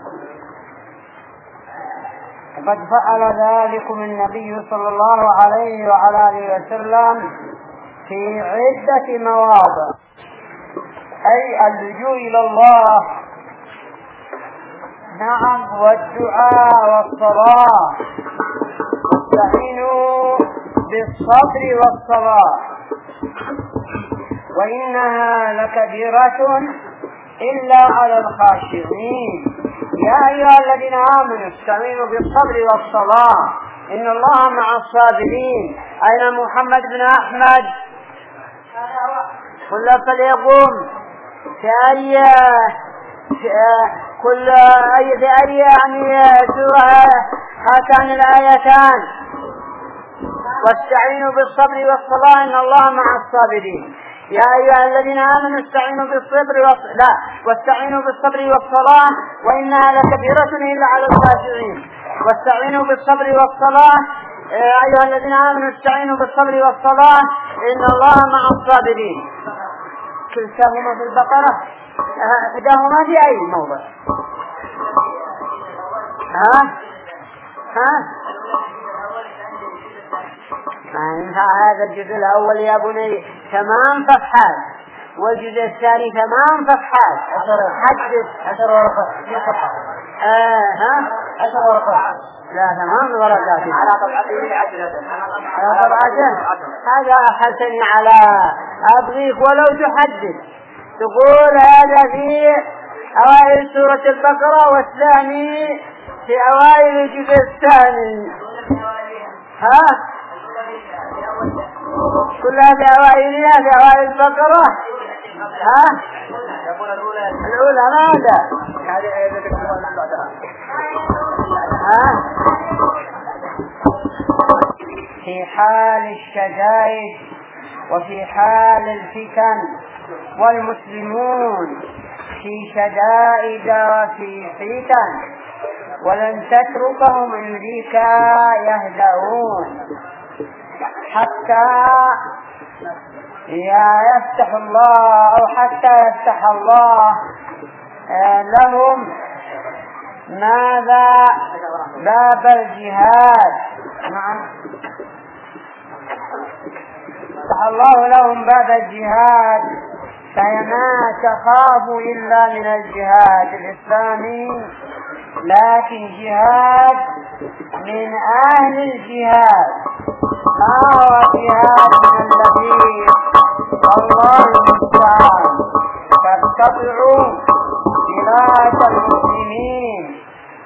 [SPEAKER 1] قد فعل ذلكم النبي صلى الله عليه وعلى آله وسلم في عدة مواضع أي اللجوء إلى الله. نعم والدعاء والصلاة واستعينوا بالصبر والصلاة وإنها لكبيرة إلا على الخاشعين. يا أيها الذين آمنوا استعينوا بالصبر والصلاة إن الله مع الصابرين. أين محمد بن أحمد؟ كل فليقوم في أي يعني سورة هاتان الآيتان واستعينوا بالصبر والصلاة إن الله مع الصابرين. يا أيها الذين آمنوا استعينوا واستعينوا بالصبر والصلاة وإنها لكبيرة إلا على الخاشعين. واستعينوا بالصبر والصلاة يا أيها الذين آمنوا استعينوا بالصبر والصلاة إن الله مع الصابرين. كلتاهما في البقرة إحداهما في أي موضع؟ هذا الجزء الأول يا بني 8 صفحات، والجزء الثاني 8 صفحات. حدث
[SPEAKER 2] 10 ورقات. 10 ورقات.
[SPEAKER 1] لا 8 ورقات
[SPEAKER 2] على طبعتين عدلة.
[SPEAKER 1] على طبعتين. هذا أحسن على أبغيك ولو تحدث تقول هذا في أوائل سورة البقرة والثاني في أوائل الجزء الثاني. كلها في أوائلها في أوائل البقرة. الأولى ماذا؟ في حال الشدائد وفي حال الفتن، والمسلمون في شدائد وفي فتن، ولن تتركهم أمريكا يهدؤون حتى يفتح الله أو حتى يفتح الله لهم ماذا؟ باب الجهاد. نعم، فتح الله لهم باب الجهاد، فما تخافوا إلا من الجهاد الإسلامي، لكن جهاد من أهل الجهاد، ما هو جهاد من الذي الله المستعان. فاتبعوا بلاد المسلمين.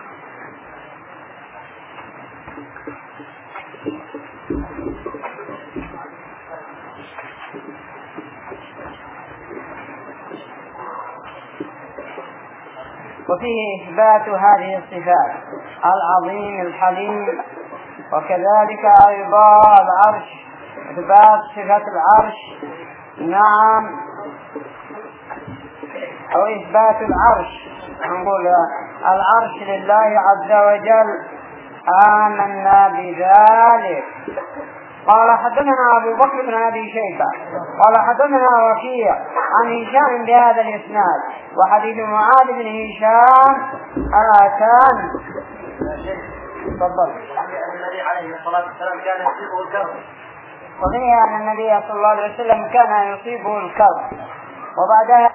[SPEAKER 1] وفيه إثبات هذه الصفات: العظيم الحليم، وكذلك أيضا العرش، إثبات صفة العرش. نعم، أو إثبات العرش، نقول العرش لله عز وجل، آمنا بذلك. قال حدثنا أبو بكر بن أبي شيبة قال حدثنا وكيع عن هشام بهذا الإسناد، وحديث معاذ بن هشام آتان. تفضل.
[SPEAKER 2] النبي عليه الصلاة والسلام كان يصيبه الكرب.
[SPEAKER 1] صحيح أن النبي صلى الله عليه وسلم كان يصيبه الكرب. وبعدها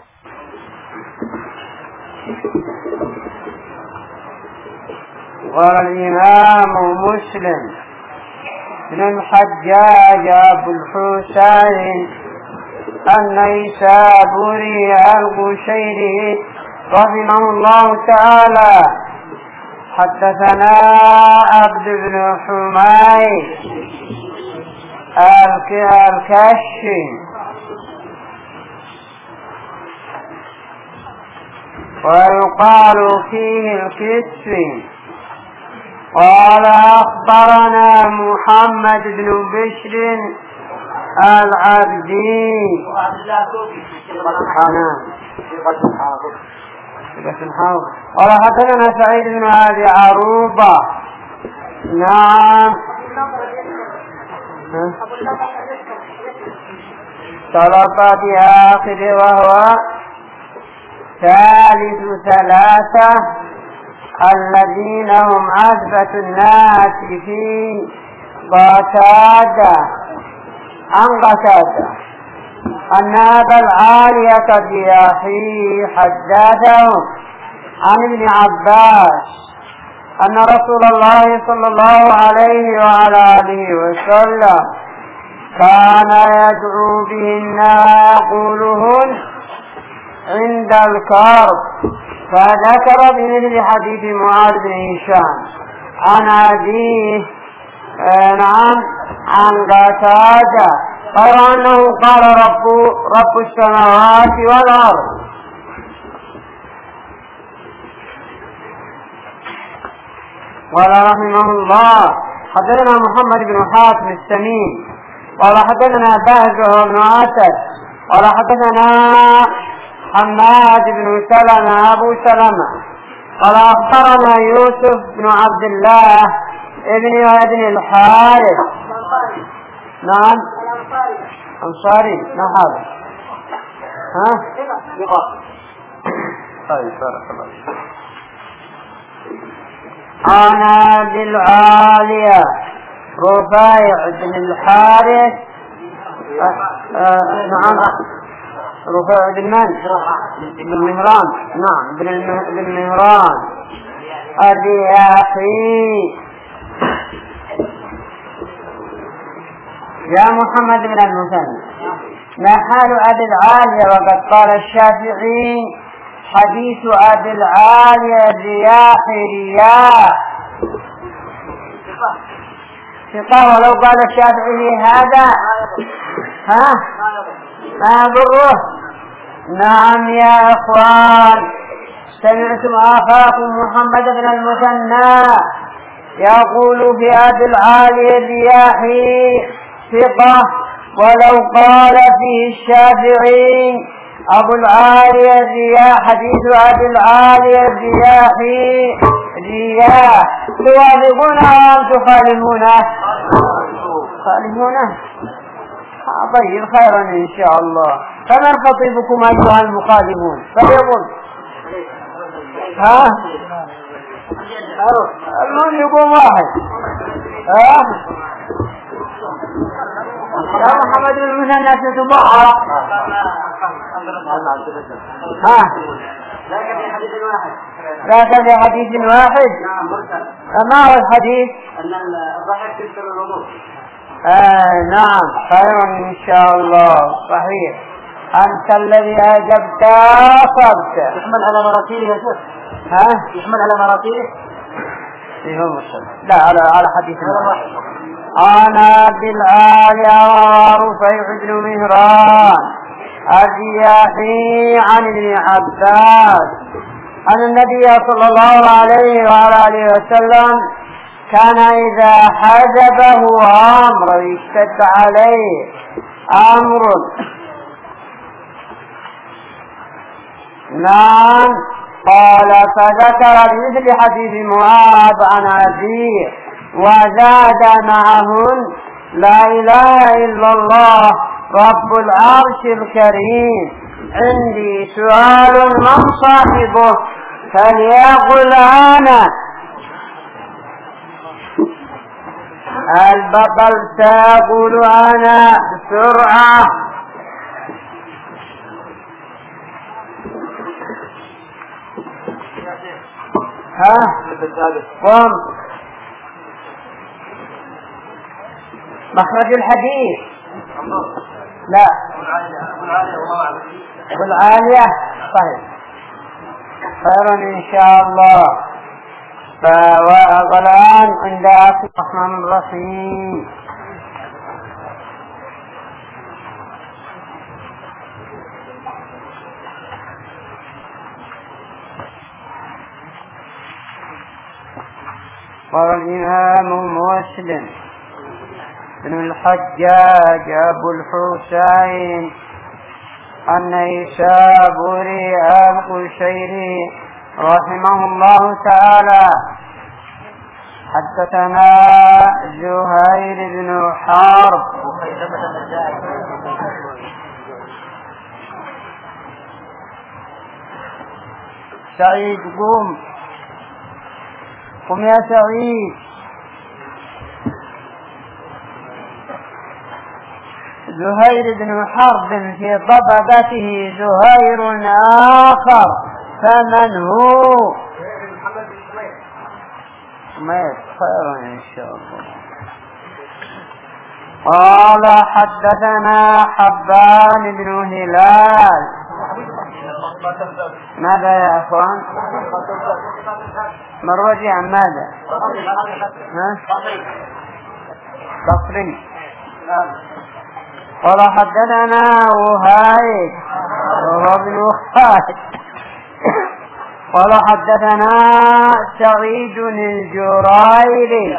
[SPEAKER 1] قال الإمام مسلم بن الحجاج أبو الحسين النيسابوري القشيري رحمه الله تعالى: حدثنا عبد بن حميد الكشي ويقال فيه الكسي. قال أخبرنا محمد بن بشر العبدي قال حدثنا سعيد بن أبي عروبة. نعم، طلب بآخر وهو ثالث 3 الذين هم عزبة الناس في قتادة عن قتادة أن أبا العالية الرياحي حدثهم عن ابن عباس أن رسول الله صلى الله عليه وعلى آله وسلم كان يدعو بهن يقولهن عند الكرب، فذكر بمثل حديث معاذ بن هشام عن أبيه عن قتادة غير أنه قال رب السماوات والأرض. قال رحمه الله: حدثنا محمد بن حاتم السمين قال حدثنا بهز بن أسد قال حدثنا حماد بن سلمة أبو سلمة قال أخبرنا يوسف بن عبد الله ابن الحارث. نعم، أنصاري. نعم، طيب، بارك الله. عن أبي العالية رفيع بن الحارث نعم رفيع بن من؟ بن مهران. نعم بن مهران الرياحي. يا محمد بن المثنى ما حال أبي العالية؟ وقد قال الشافعي حديث أبي العالية الرياحي رياح ثقة، ولو قال الشافعي هذا ما يضره. نعم يا إخوان، سمعتم أخاكم محمد بن المثنى يقول في أبي العالية الرياحي ثقة، ولو قال فيه الشافعي أبو العالية الرياح حديث أبي العالية الرياحي رياح. توافقونه أم تخالفونه؟ خالفونه. طيب خيرا إن شاء الله. فمن خطيبكم أيها المخالفون؟ فليقل المهم يقوم واحد. يا محمد بن المثنى تتبعها لكن في حديث واحد. ما هو الحديث؟
[SPEAKER 2] أن الضحك تكسر الوضوء.
[SPEAKER 1] نعم خير إن شاء الله. صحيح، أنت الذي أجبت صبت.
[SPEAKER 2] يحمل على مراتيله يا شيخ. يحمل على مراتيله.
[SPEAKER 1] لا على حديث واحد. أنا بالآية ورفيع بن مهران الرياحي عن ابن عباس أن النبي صلى الله عليه وآله وسلم كان إذا حجبه أمر يشتد عليه أمر نعم قال فذكر بمثل حديث معاذ عن أبيه وزاد معهن لا إله إلا الله رب العرش الكريم. عندي سؤال من صاحبه فليقل أنا. البطل سيقول أنا بسرعة. قم. مخرج الحديث لا أبو العالية. طيب خيرا إن شاء الله. والآن عند الرحمن الرحيم. قال الإمام مسلم بن الحجاج أبو الحسين النيسابوري القشيري رحمه الله تعالى حدثنا زهير بن حرب سعيد قم يا سعيد. زهير بن حرب في طبقته زهير آخر، فمن هو؟ سميت خيرا إن شاء الله. قال حدثنا حبان بن هلال. ماذا يا أخوان؟ مروجي عن ماذا؟ بصري. قال حدثنا وهيب وهو ابن وهيب. قال حدثنا سعيد الجريري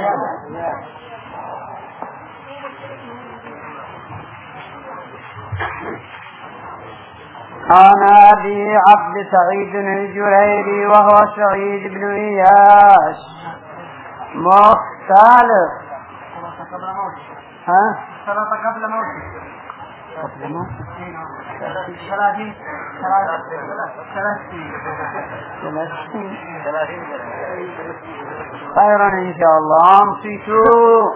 [SPEAKER 1] عن أبي عبد سعيد الجريري وهو سعيد بن إياس مختلف.
[SPEAKER 2] ثلاثة قبل موته.
[SPEAKER 1] خيرا إن شاء الله. أمسكوا.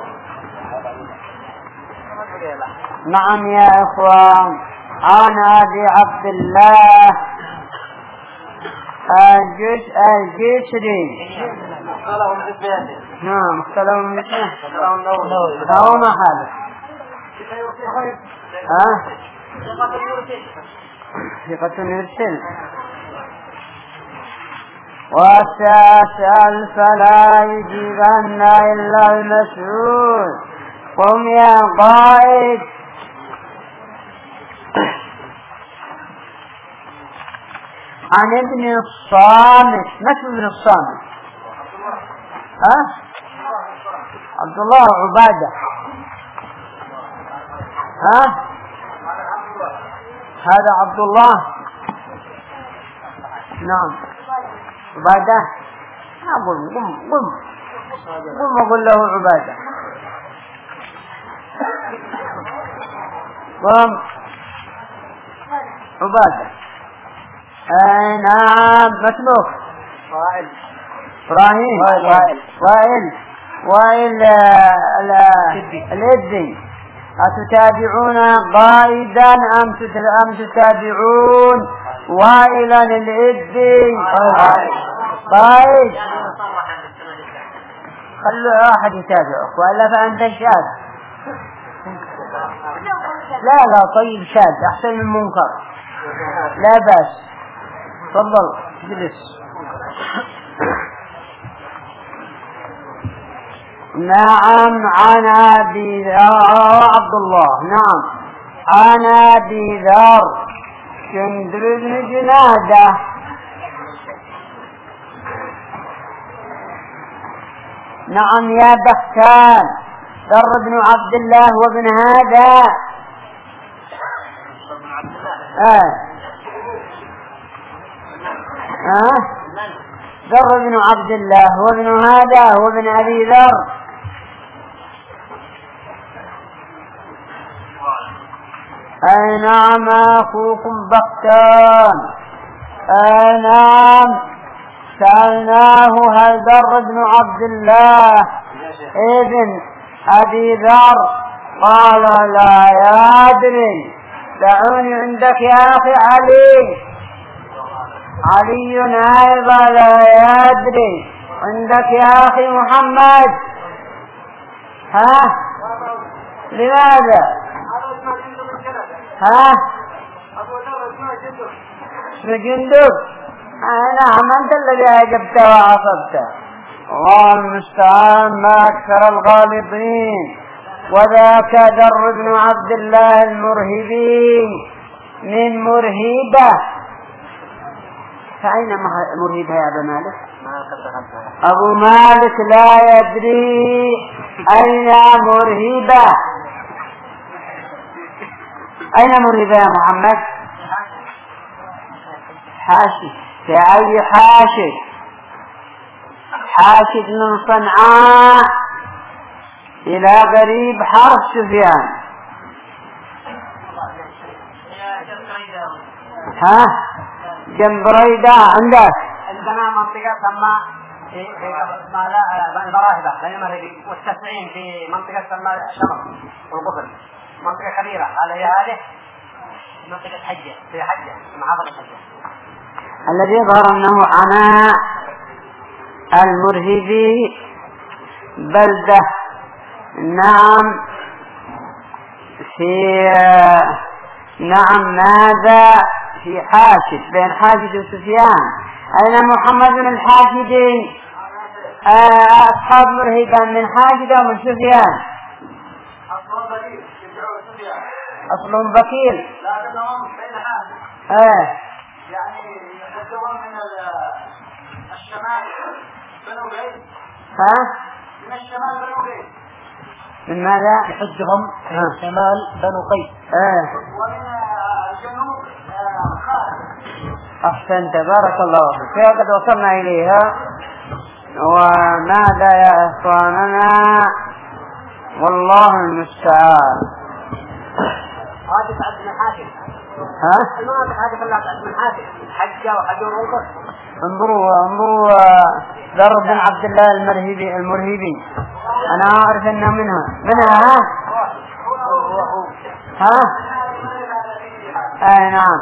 [SPEAKER 1] نعم يا إخوان، عن أبي عبد الله الجسري. نعم اختلوا من اسمه هو ما حاله ثقة يرسل. وسأسأل فلا يجيبن إلا المسؤول. قم يا قائد. عن ابن الصامت. ما ابن الصامت؟ عبد الله عبادة. هذا عبد الله. نعم عبادة. قم أقول له عبادة. قم عبادة. نعم مسلوك. إبراهيم وائل الإذي. أتتابعون قائدا أم تتابعون وائلا الإذي؟ قائد. خلوا أحد يتابعك وإلا فأنت شاذ. لا طيب شاذ أحسن من منكر. لا بأس. تفضل اجلس. نعم عن أبي عبد الله. نعم عن أبي ذر جندب بن جنادة. نعم يا بختان. ذر بن عبد الله وابن هذا ذر بن عبد الله وابن هذا وابن أبي ذر. نعم أخوكم بختان. نعم سألناه هل ذر بن عبد الله ابن أبي ذر؟ قال لا يدري. دعوني عندك يا أخي علي أيضا لا يدري. عندك يا أخي محمد. لماذا؟ اسم جندب. نعم أنت الذي أجبت وعصبت. الله المستعان. ما أكثر الغالطين. وذاك ذر بن عبد الله المرهبي من مرهبة. فأين مرهبة يا أبا مالك؟ أبو مالك لا يدري أين مرهبة. أين مرهبة يا محمد؟ حاشد. في أي حاشد؟ حاشد من صنعاء إلى قريب حرف سفيان. جنب ريدة عندك.
[SPEAKER 2] عندنا منطقة تسمى البراهبة بين المغربي والتسعين في منطقة تسمى الشمر والقفل. منطقة كبيرة. هذه منطقة حجة في حجة محافظة حجة.
[SPEAKER 1] الذي يظهر أنه عناء المرهبي بلدة. نعم في ماذا في حاشد بين حاشد وسفيان. أين محمد الحاشدي؟ أصحاب مرهبة من حاشد ومن سفيان. أصلهم بكير.
[SPEAKER 2] لكنهم بين حاشد. يعني يحدثون من الشمال بنو بيت. من الشمال بنو بيت.
[SPEAKER 1] من ماذا؟
[SPEAKER 2] يحدهم من الشمال بنو قيس. ومن الجنوب خالد.
[SPEAKER 1] أحسنت بارك الله فيك. قد وصلنا إليها. وماذا يا إخواننا؟ والله المستعان.
[SPEAKER 2] هذه سعد بن حاتم. المناطق هذه كلها سعد بن حاتم، حجة وحجر وقص.
[SPEAKER 1] انظروا ذر بن عبد الله المرهبي أنا أعرف أنه منها أي نعم.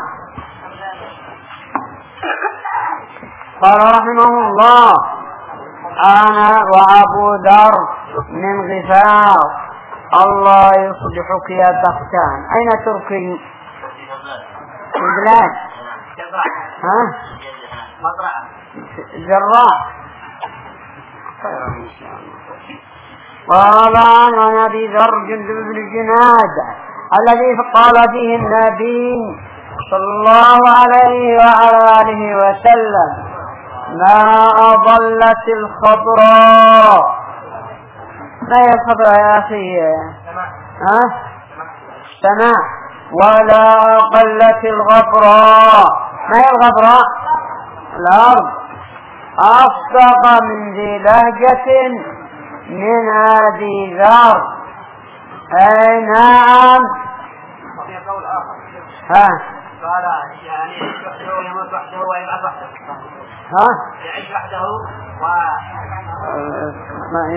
[SPEAKER 1] قال رحمه الله: أنا وأبو ذر من غفار، الله يصلحك يا بختان. أين تركي؟ في البلاد. جراح. قال عن أبي ذر جندب بن جنادة الذي قال فيه النبي صلى الله عليه وعلى آله وسلم: ما أضلت الخضراء. ما هي الخضراء يا أخي؟ سماء. ولا أقلت الغبراء. ما هي الغبراء؟ الأرض. أصدق من ذي لهجة من أبي ذر. أي نعم.
[SPEAKER 2] قال يعني وحده ويموت وحده ويبعث وحده. يعيش وحده
[SPEAKER 1] ما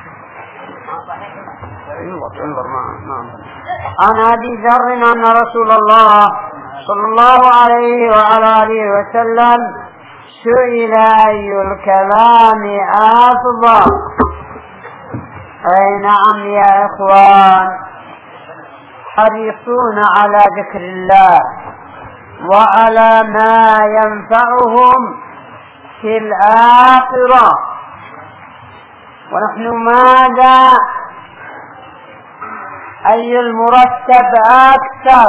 [SPEAKER 1] ينظر ما عن أبي ذر أن رسول الله صلى الله عليه وعلى آله وسلم سئل: أي الكلام أفضل؟ أي نعم يا إخوان، حريصون على ذكر الله وعلى ما ينفعهم في الآخرة. ونحن ماذا؟ أي المرتب أكثر؟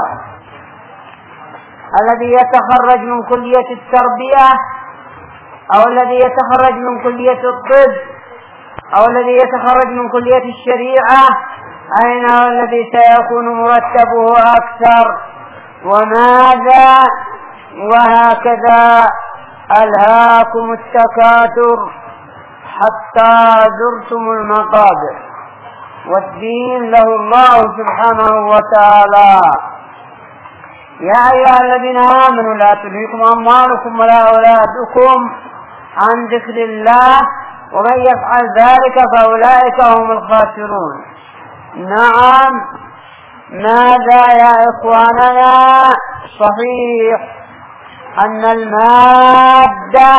[SPEAKER 1] الذي يتخرج من كلية التربية أو الذي يتخرج من كلية الطب أو الذي يتخرج من كلية الشريعة؟ أين هو الذي سيكون مرتبه أكثر؟ وماذا؟ وهكذا ألهاكم التكاثر حتى زرتم المقابر، والدين له الله سبحانه وتعالى. يا أيها الذين آمنوا لا تلهكم أموالكم ولا أولادكم عن ذكر الله ومن يفعل ذلك فأولئك هم الخاسرون. نعم. ماذا يا إخواننا؟ صحيح أن المادة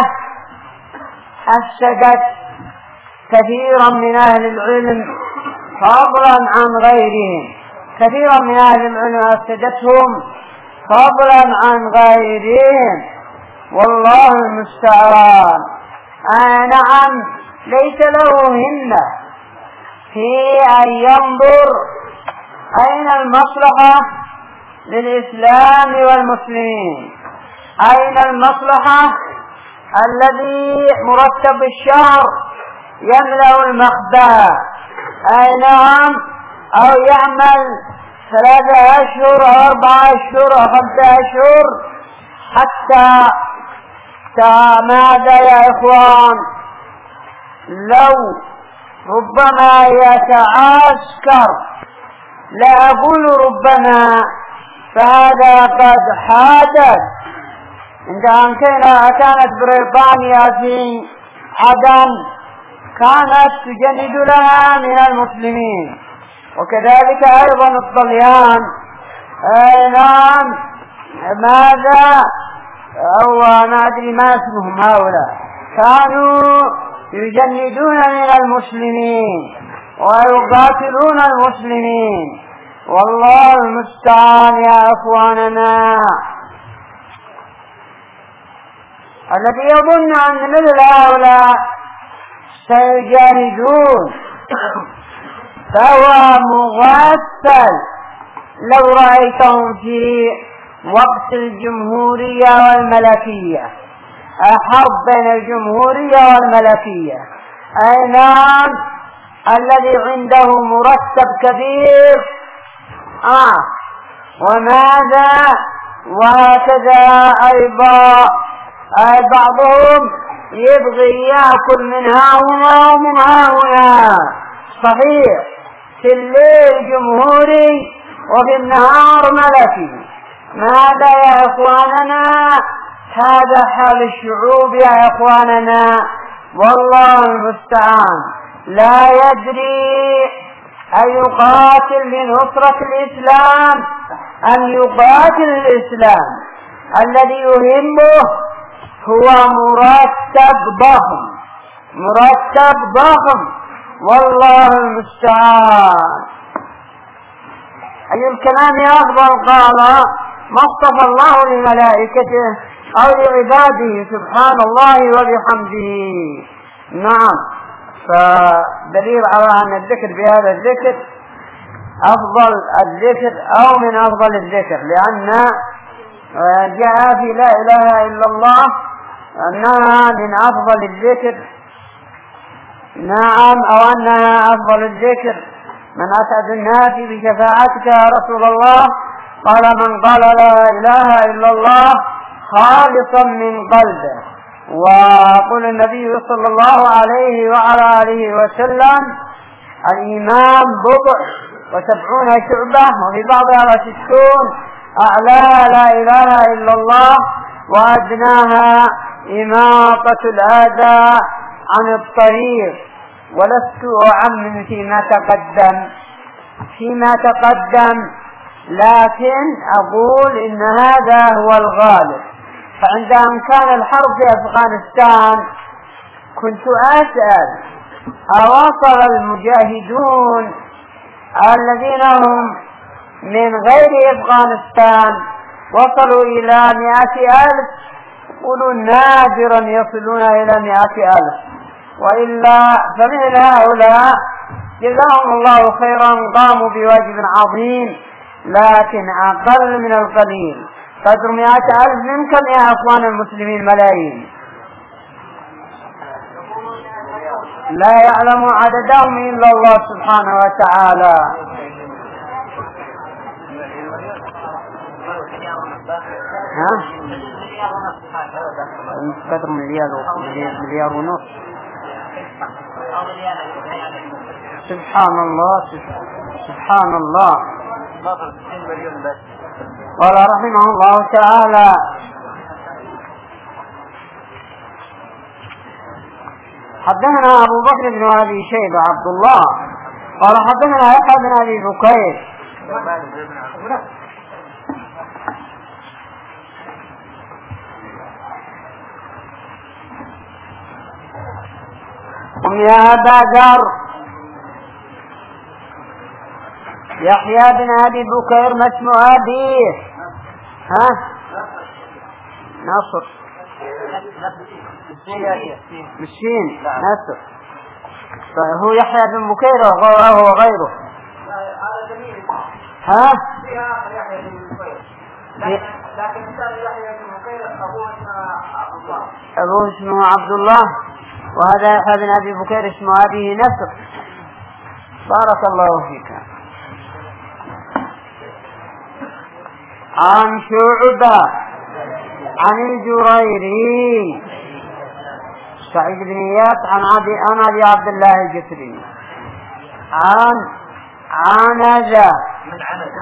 [SPEAKER 1] أفسدت كثيرا من أهل العلم فضلا عن غيرهم. كثيرا من أهل العلم أفسدتهم فضلا عن غيرهم، والله المستعان. نعم. ليس له همة في أن ينظر أين المصلحة للإسلام والمسلمين، أين المصلحة الذي مرتب الشهر يملأ المخبأ. نعم. أو يعمل 3 أشهر أو 4 أشهر أو 5 أشهر حتى ماذا يا إخوان؟ لو ربما يتعسكر، لا أقول ربما، فهذا قد حدث عندما كانت بريطانيا في عدن كانت تجند لها من المسلمين، وكذلك أيضا الطليان. نعم. ماذا؟ أو ما أدري ما اسمهم هؤلاء، كانوا يجندون من المسلمين ويقاتلون المسلمين، والله المستعان يا أخواننا. الذي يظن أن مثل هؤلاء سيجاهدون فهو مغفل. لو رأيتهم في وقت الجمهورية والملكية، حرب بين الجمهورية والملكية، أي نعم، الذي عنده مرتب كبير وماذا؟ وهكذا أيضا بعضهم يبغي يأكل من هنا ومن هنا. صحيح في الليل جمهوري وفي النهار ملكي. ماذا يا إخواننا؟ هذا حال الشعوب يا إخواننا، والله المستعان. لا يدري أن يقاتل لنصرة الإسلام أن يقاتل الإسلام. الذي يهمه هو مرتب ضخم، والله المستعان. أي الكلام أفضل؟ قال ما اصطفى الله لملائكته أو لعباده سبحان الله وبحمده. نعم، فدليل على أن الذكر بهذا الذكر أفضل الذكر أو من أفضل الذكر، لأن جاء في لا إله إلا الله أنها من أفضل الذكر. نعم، أو أنها أفضل الذكر. من أسعد الناس بشفاعتك يا رسول الله؟ قال من قال لا إله إلا الله خالصا من قلبه. وقال النبي صلى الله عليه وعلى آله وسلم الإيمان بضع و70 شعبة، وفي بعضها 60. أعلاها لا إله إلا الله، وأدناها إماطة الأذى عن الطريق. ولست أعمم فيما تقدم، لكن أقول إن هذا هو الغالب. فعندما كان الحرب في أفغانستان كنت أسأل أوصل المجاهدون الذين هم من غير أفغانستان وصلوا إلى 100,000؟ يقولوا نادرا يصلون إلى 100,000، وإلا فمن هؤلاء جزاهم الله خيرا قاموا بواجب عظيم، لكن أقل من القليل. قدر 100,000 من كم يا أخوان المسلمين؟ ملايين. لا يعلم عددهم إلا الله سبحانه وتعالى. قدر مليار ونص. سبحان الله. قال رحمه الله تعالى حدثنا أبو بكر بن أبي شيبة عبد الله قال حدثنا يحيى بن أبي بكير يا أبا ذر. يحيى بن أبي بكير ما اسم أبيه؟ نصر مسكين نصر. هو يحيى بن بكير وهو غيره. أبوه اسمه عبد الله، وهذا يحيى بن أبي بكير اسمه أبيه نصر. بارك الله فيك. عن شعبة عن الجريري سعيد بن إياس عن أبي عبد الله الجسري عن عنزة من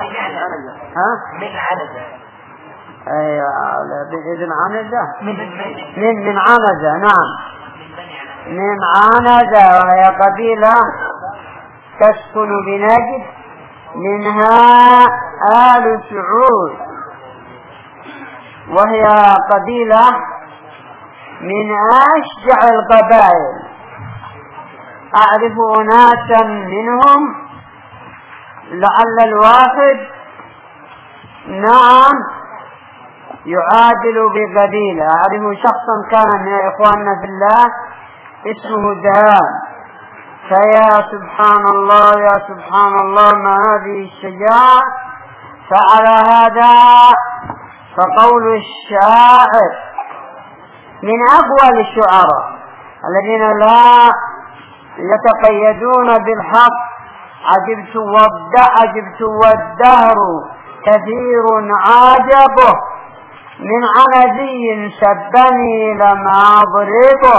[SPEAKER 1] عنزة أيوة بإذن عنزة من عنزة. نعم، من عنزة، وهي قبيلة تسكن بنجد، منها آل سعود، وهي قبيلة من أشجع القبائل. أعرف أناسا منهم لعل الواحد نعم يعادل بقبيلة. أعرف شخصا كان من إخواننا في الله اسمه دهان. فيا سبحان الله يا سبحان الله، ما هذه الشجاعة. فعلى هذا فقول الشاعر من أقوى الشعراء الذين لا يتقيدون بالحق. عجبت والدهر كثير عاجبه، من عنزي سبني لم أضربه.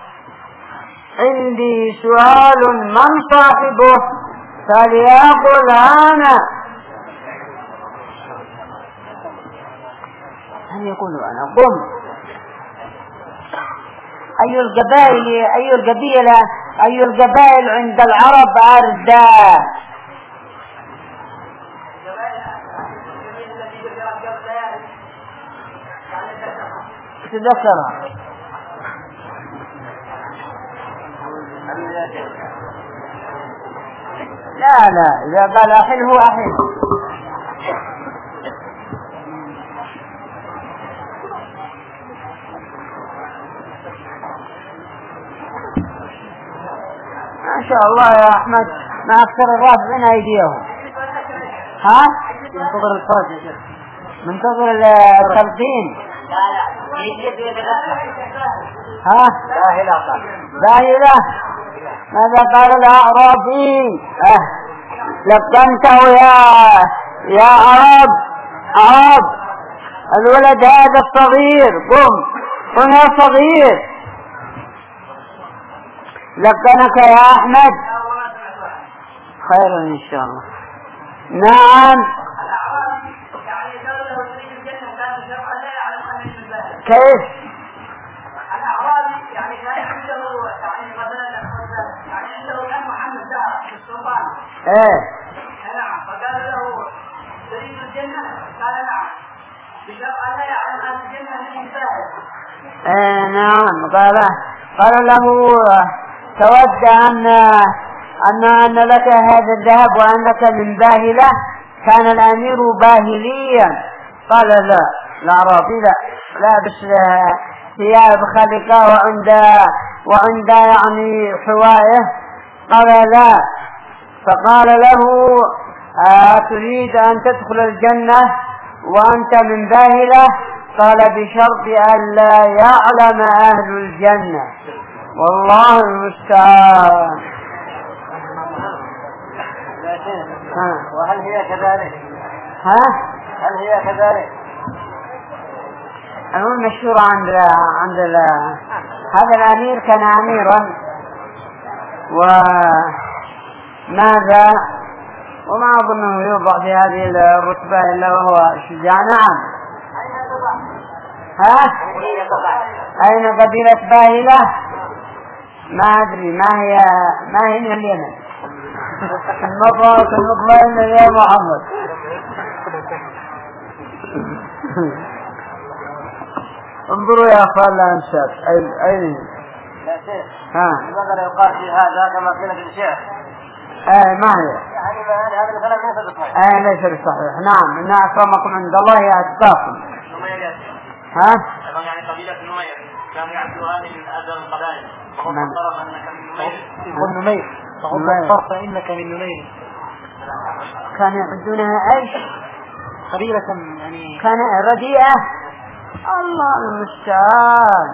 [SPEAKER 1] عندي سؤال من صاحبه؟ فليقل أنا. لازم يقولوا أنا قم. أي القبائل عند العرب أردى. تذكرها. لا إذا قال أحل هو أحل. ما شاء الله يا أحمد ما أكثر الرافعين أيديهم. ها؟ منتظر الفرج يا شيخ. منتظر التلقين. ها؟ باهلة. ماذا قال الأعرابي؟ لقنته يا عرب الولد هذا الصغير قم يا صغير. لقنك يا أحمد خير إن شاء الله. نعم. كيف؟ الأعرابي يعني كان عنده يعني مثلا يعني عنده كان محمد دار في السلطان. نعم. فقال له تريد الجنة؟ قال نعم. بشرط أن لا يعلم أن الجنة من سائر. نعم. قال له تود أن لك هذا الذهب وأنك من باهلة. كان الأمير باهليا. قال لا الأعرابي لا بس ثياب خلقة وعند يعني حواية. قال لا. فقال له تريد أن تدخل الجنة وأنت من باهلة؟ قال بشرط أن لا يعلم أهل الجنة. والله المستعان. وهل هي كذلك؟ هل هي كذلك؟ المشهور عند هذا الأمير كان أميرا وماذا وما أظنه يوضع في هذه الرتبة إلا وهو شجاع. نعم. أين قبيلة باهلة؟ ما أدري ما هي من اليمن. المطلع يا محمد. انظروا يا أخوان الأنشاب أين
[SPEAKER 2] يا شيخ. لماذا يقال في هذا كما قيل في الشعر؟
[SPEAKER 1] ما هي؟
[SPEAKER 2] يعني هذا الكلام ليس بصحيح.
[SPEAKER 1] ليس بصحيح. نعم. إن أكرمكم عند الله أتقاكم.
[SPEAKER 2] يعني قبيلة نمير كانوا يعبدوها من أجل القبائل. فقلت الطرف أنك من نمير.
[SPEAKER 1] قل نمير.
[SPEAKER 2] فقلت الطرف إنك من نمير.
[SPEAKER 1] كانوا يعبدونها أيش؟
[SPEAKER 2] قبيلة يعني
[SPEAKER 1] كان رديئة. الله المستعان.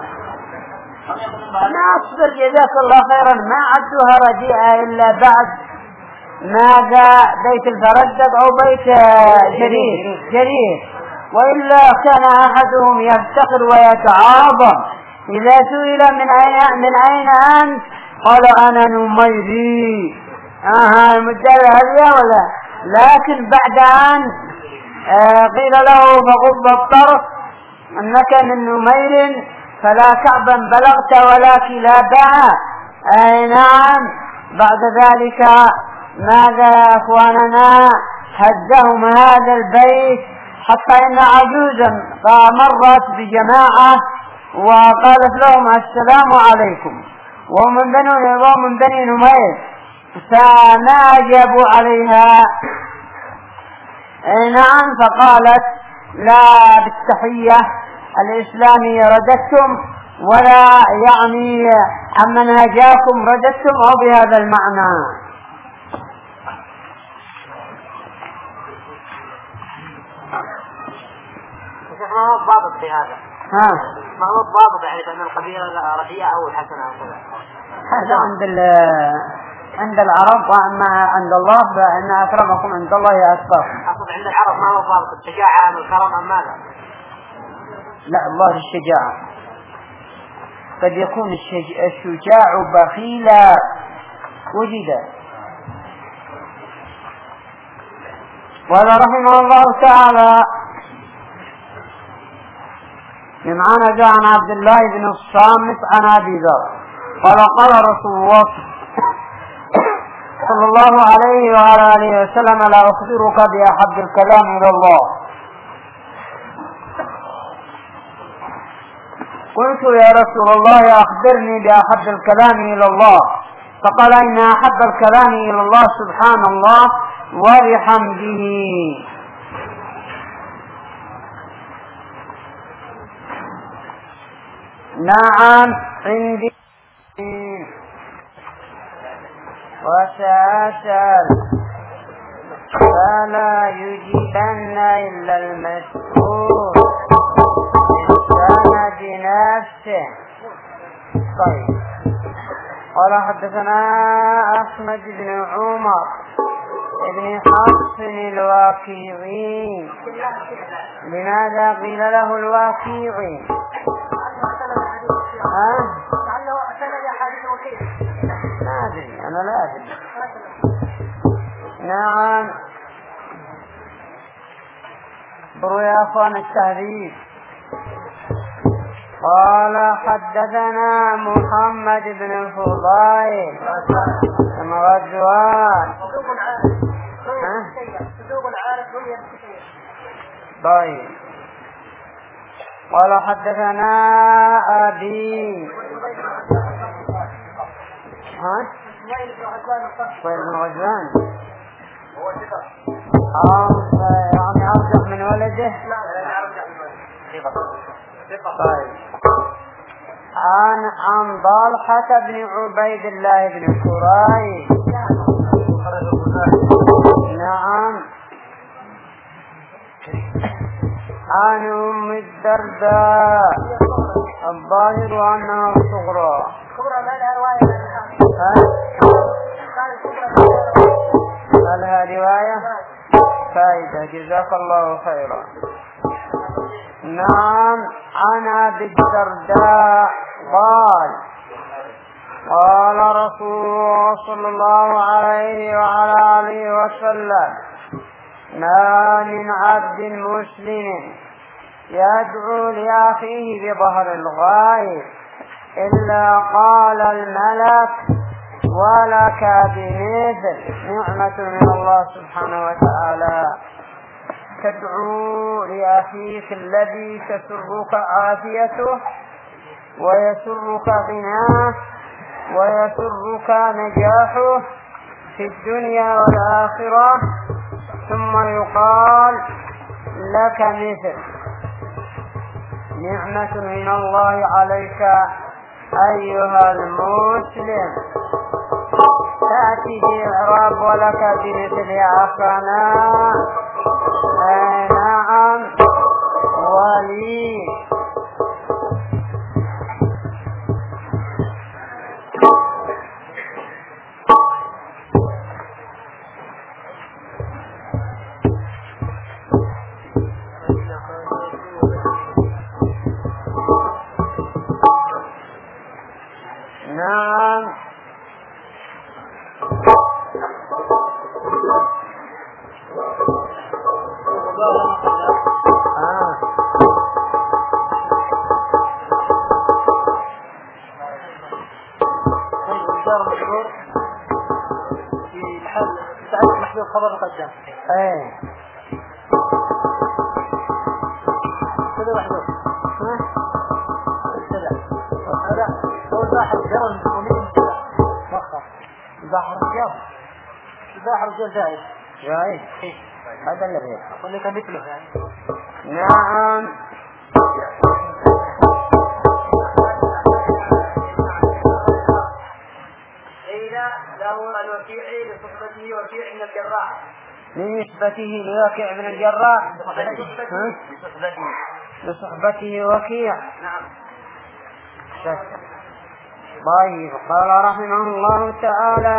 [SPEAKER 1] ناصبر جزاك الله خيرا. ما عدوها رديئة إلا بعد ماذا بيت الفردق أو بيت جرير. وإلا كان أحدهم يفتخر ويتعاظم إذا سئل من أين أنت قال أنا نميري. المدة هذه ولا. لكن بعد أن قيل له فغض الطرف أنك من نمير فلا كعبا بلغت ولا كلابا. نعم. بعد ذلك ماذا يا أخواننا هدهم هذا البيت حتى إن عجوزا مرت بجماعة وقالت لهم السلام عليكم ومن بني نمير فما أجابوا عليها. نعم. فقالت لا بالتحية الإسلامية رددتم ولا يعني عمن هجاكم رددتم أو بهذا المعنى.
[SPEAKER 2] ما هو الضابط في هذا؟ ما هو الضابط يعني أن القبيلة رديئة أو الحسنة أو كذا؟
[SPEAKER 1] هذا عند العرب وأما عند الله فإن أكرمكم عند الله أتقاكم.
[SPEAKER 2] أقصد عند العرب ما هو الضابط؟ الشجاعة أم الكرم أم ماذا؟
[SPEAKER 1] لا الله الشجاعة. قد يكون الشجاع بخيلا وجد. وقال رحمه الله تعالى بمعنى جاء عن عبد الله بن الصامت عن أبي ذر قال قال رسول الله صلى الله عليه وعلى آله وسلم لا أخبرك بأحب الكلام إلى الله. قلت يا رسول الله أخبرني بأحب الكلام إلى الله. فقال إن أحب الكلام إلى الله سبحان الله وبحمده. نعم عندي وسأسأل فلا يجيبن إلا المسؤول بالسند نفسه. طيب. قال حدثنا أحمد بن عمر بن حفص الواقعي. لماذا قيل له الواقعي؟ ما أدري أنا لا أدري. نعم بروا يا أخوان التهذيب. قال حدثنا محمد بن الفضيل ثم غزوان. طيب. قال حدثنا أبي بن غزوان يعني أرجح من ولده. طيب. عن ضالحة بن عبيد الله بن كريب. نعم. عن أم الدرداء الظاهر أنها صغرى. هل لها رواية؟ فائدة جزاك الله خيرا. نعم. عن أبي الدرداء قال قال رسول الله صلى الله عليه وعلى آله وسلم ما من عبد مسلم يدعو لأخيه بظهر الغائب إلا قال الملك ولك بمثل نعمة من الله سبحانه وتعالى. تدعو لأخيك الذي تسرك عافيته ويسرك غناه ويسرك نجاحه في الدنيا والآخرة ثم يقال لك مثل نعمة من الله عليك أيها المسلم. تأتي بإعراب ولك بمثل عفنا. نعم ولي. نعم.
[SPEAKER 2] في محل تعرف محل خبر قدام. كذا محذوف. هذا هو البحر جرى ومن كذا مخر البحر جرى البحر جرى زائد
[SPEAKER 1] جاي هذا اللي
[SPEAKER 2] واللي كان مثله يعني.
[SPEAKER 1] نعم.
[SPEAKER 2] قيل له الوكيعي لصحبته وكيع من الجراح.
[SPEAKER 1] لنسبته لوكيع من الجراح. لصحبته وكيع.
[SPEAKER 2] نعم.
[SPEAKER 1] طيب. قال رحمه الله تعالى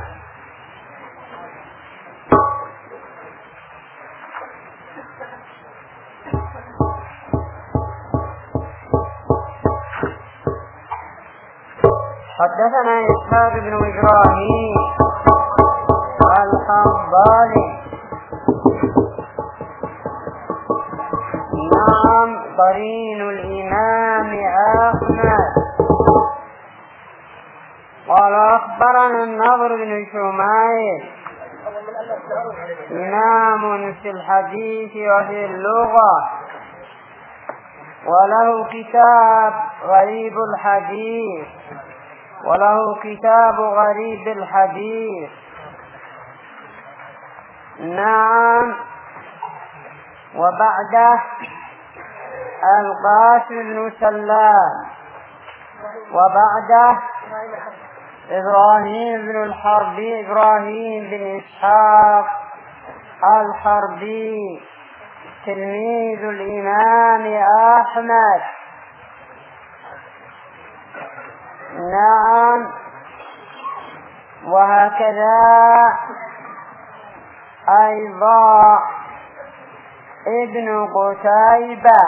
[SPEAKER 1] حدثنا إسحاق بن إبراهيم الحنظلي. نعم. قرين الإمام أحمد قال أخبرنا النضر بن شميل إمام في الحديث وفي اللغة وله كتاب غريب الحديث نعم. وبعده القاسم بن سلام وبعده إبراهيم بن إسحاق الحربي تلميذ الإمام أحمد. نعم. وهكذا أيضا ابن قتيبة.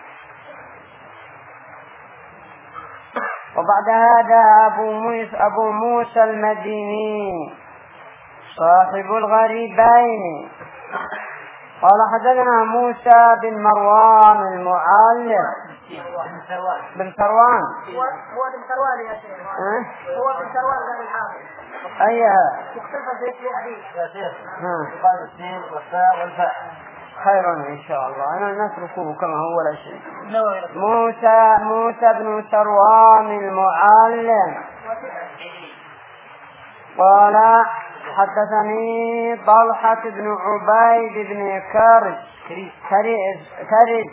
[SPEAKER 1] وبعد هذا أبو موسى المديني صاحب الغريبين قال حدثنا موسى بن مروان المعلم بن سروان.
[SPEAKER 2] هو بن سروان يا شيخ. هو بن سروان قال الحافظ.
[SPEAKER 1] أيها
[SPEAKER 2] مختلفة في حديث
[SPEAKER 1] يا شيخ. قال السين والفاء والفاء خير إن شاء الله. أنا نتركه كما هو لا شيء. موسى بن سروان المعلم قال حدثني طلحة بن عبيد بن كريز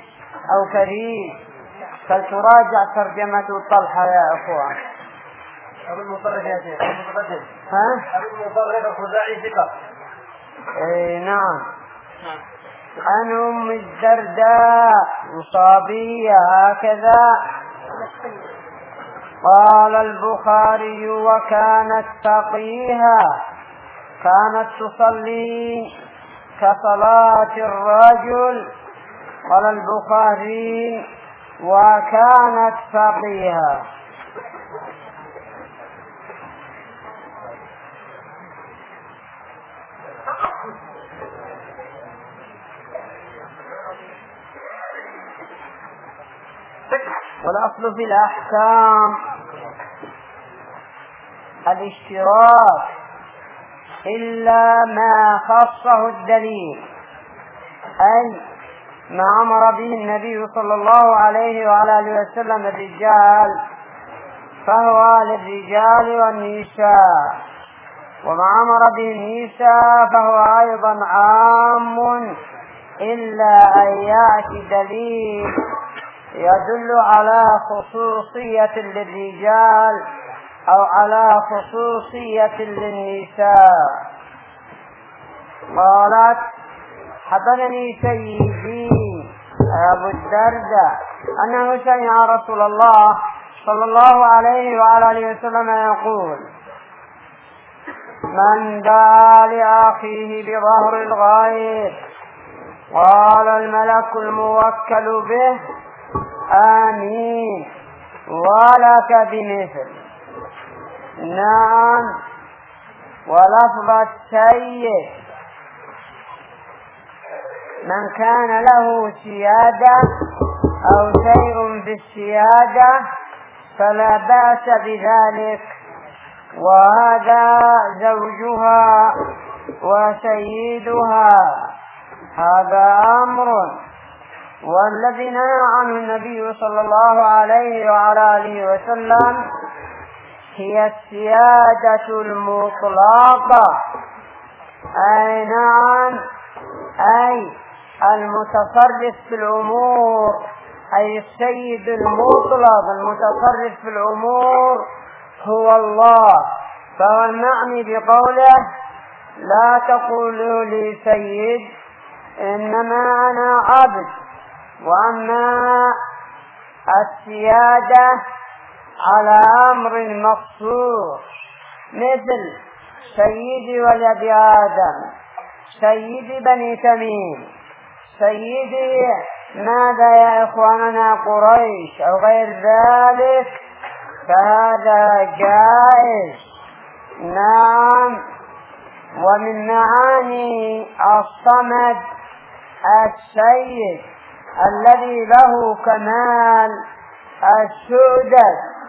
[SPEAKER 1] فلتراجع ترجمة طلحة يا أخوان.
[SPEAKER 2] أبو المطرف يا شيخ.
[SPEAKER 1] أبو
[SPEAKER 2] المطرف الخزاعي ثقة.
[SPEAKER 1] نعم. عن أم الدرداء مصابية هكذا. قال البخاري وكانت تقيها كانت تصلي كصلاة الرجل. قال البخاري وكانت تقيها. والأصل في الأحكام الاشتراك إلا ما خصه الدليل، أي ما أمر به النبي صلى الله عليه وعلى آله وسلم الرجال فهو للرجال والنساء، وما أمر به النساء فهو أيضا عام إلا أن يأتي دليل يدل على خصوصية للرجال أو على خصوصية للنساء. قالت حدثني سيدي أبو الدرداء أنه سمع رسول الله صلى الله عليه وعلى آله وسلم يقول: من دعا لأخيه بظهر الغيب قال الملك الموكل به: آمين ولك بمثل. نعم. ولفظ السيد من كان له سيادة أو شيء في السيادة فلا بأس بذلك، وهذا زوجها وسيدها، هذا أمر. والذي نهى عنه النبي صلى الله عليه وعلى آله وسلم هي السيادة المطلقة، أي نعم، أي المتصرف في الأمور، أي السيد المطلق المتصرف في الأمور هو الله. فهو المعني بقوله: لا تقولوا لي سيد إنما أنا عبد. وأما السيادة على أمر مخصوص مثل سيد ولد آدم، سيد بني تميم، سيدي ماذا يا إخواننا قريش أو غير ذلك، فهذا جائز. نعم. ومن معاني الصمد السيد الذي له كمال السؤدد.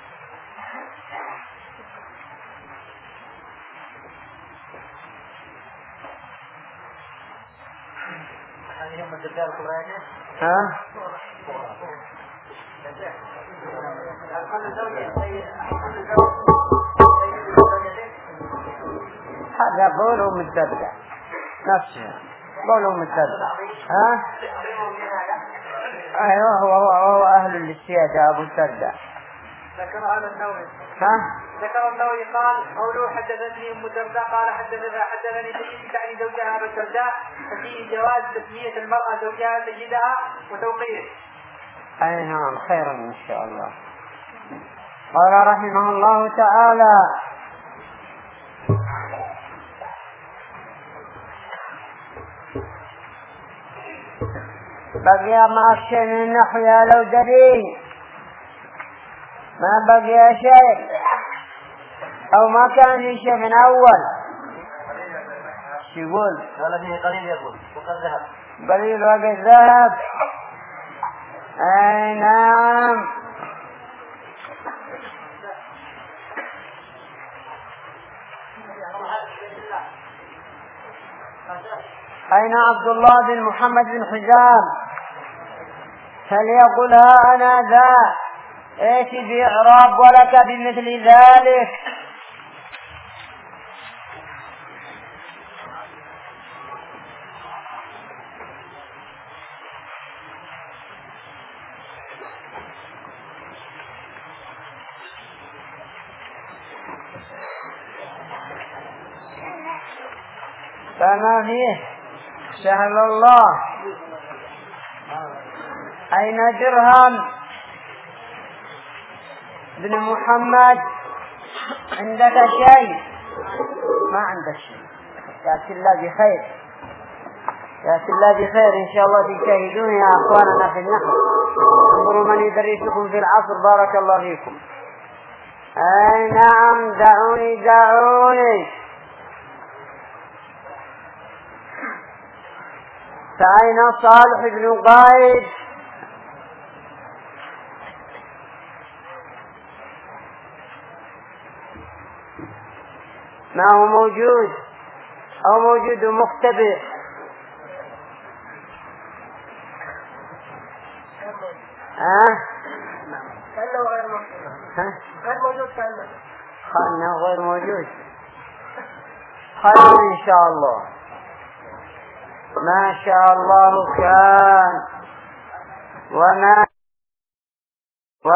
[SPEAKER 1] هذا قوله متبع نفسه، قوله متبع. ايوه هو اهل السيادة ابو الدرداء.
[SPEAKER 2] ذكر هذا النووي. ذكر النووي قال قوله حدثتني ام الدرداء قال حدثني سيدي تعني زوجها ابو الدرداء، ففيه جواز تسمية المرأة زوجها سيدها وتوقيره.
[SPEAKER 1] اي نعم، خيرا ان شاء الله. قال رحمه الله تعالى: بقي معك شيء من النحو يا لودري؟ ما بقي شيء او ما كان في شيء من اول؟ يقول
[SPEAKER 2] ولا فيه قليل يقول وقد ذهب
[SPEAKER 1] قليل وقد ذهب. اي نعم. أين عبد الله بن محمد بن حزام؟ فليقلها أنا ذا ائت بإعراب ولك بمثل ذلك. فما فيه سهل الله. أين درهم بن محمد؟ عندك شيء؟ ما عندك شيء. يأتي الله بخير، يأتي الله بخير إن شاء الله. تجتهدون يا أخواننا في النحو. انظروا من يدرسكم في العصر، بارك الله فيكم. أي نعم، دعوني. فأين صالح بن قائد؟ ما هو موجود أو موجود مختبئ؟
[SPEAKER 2] كأنه غير موجود
[SPEAKER 1] كأنه غير موجود. خير إن شاء الله. ما شاء الله كان وما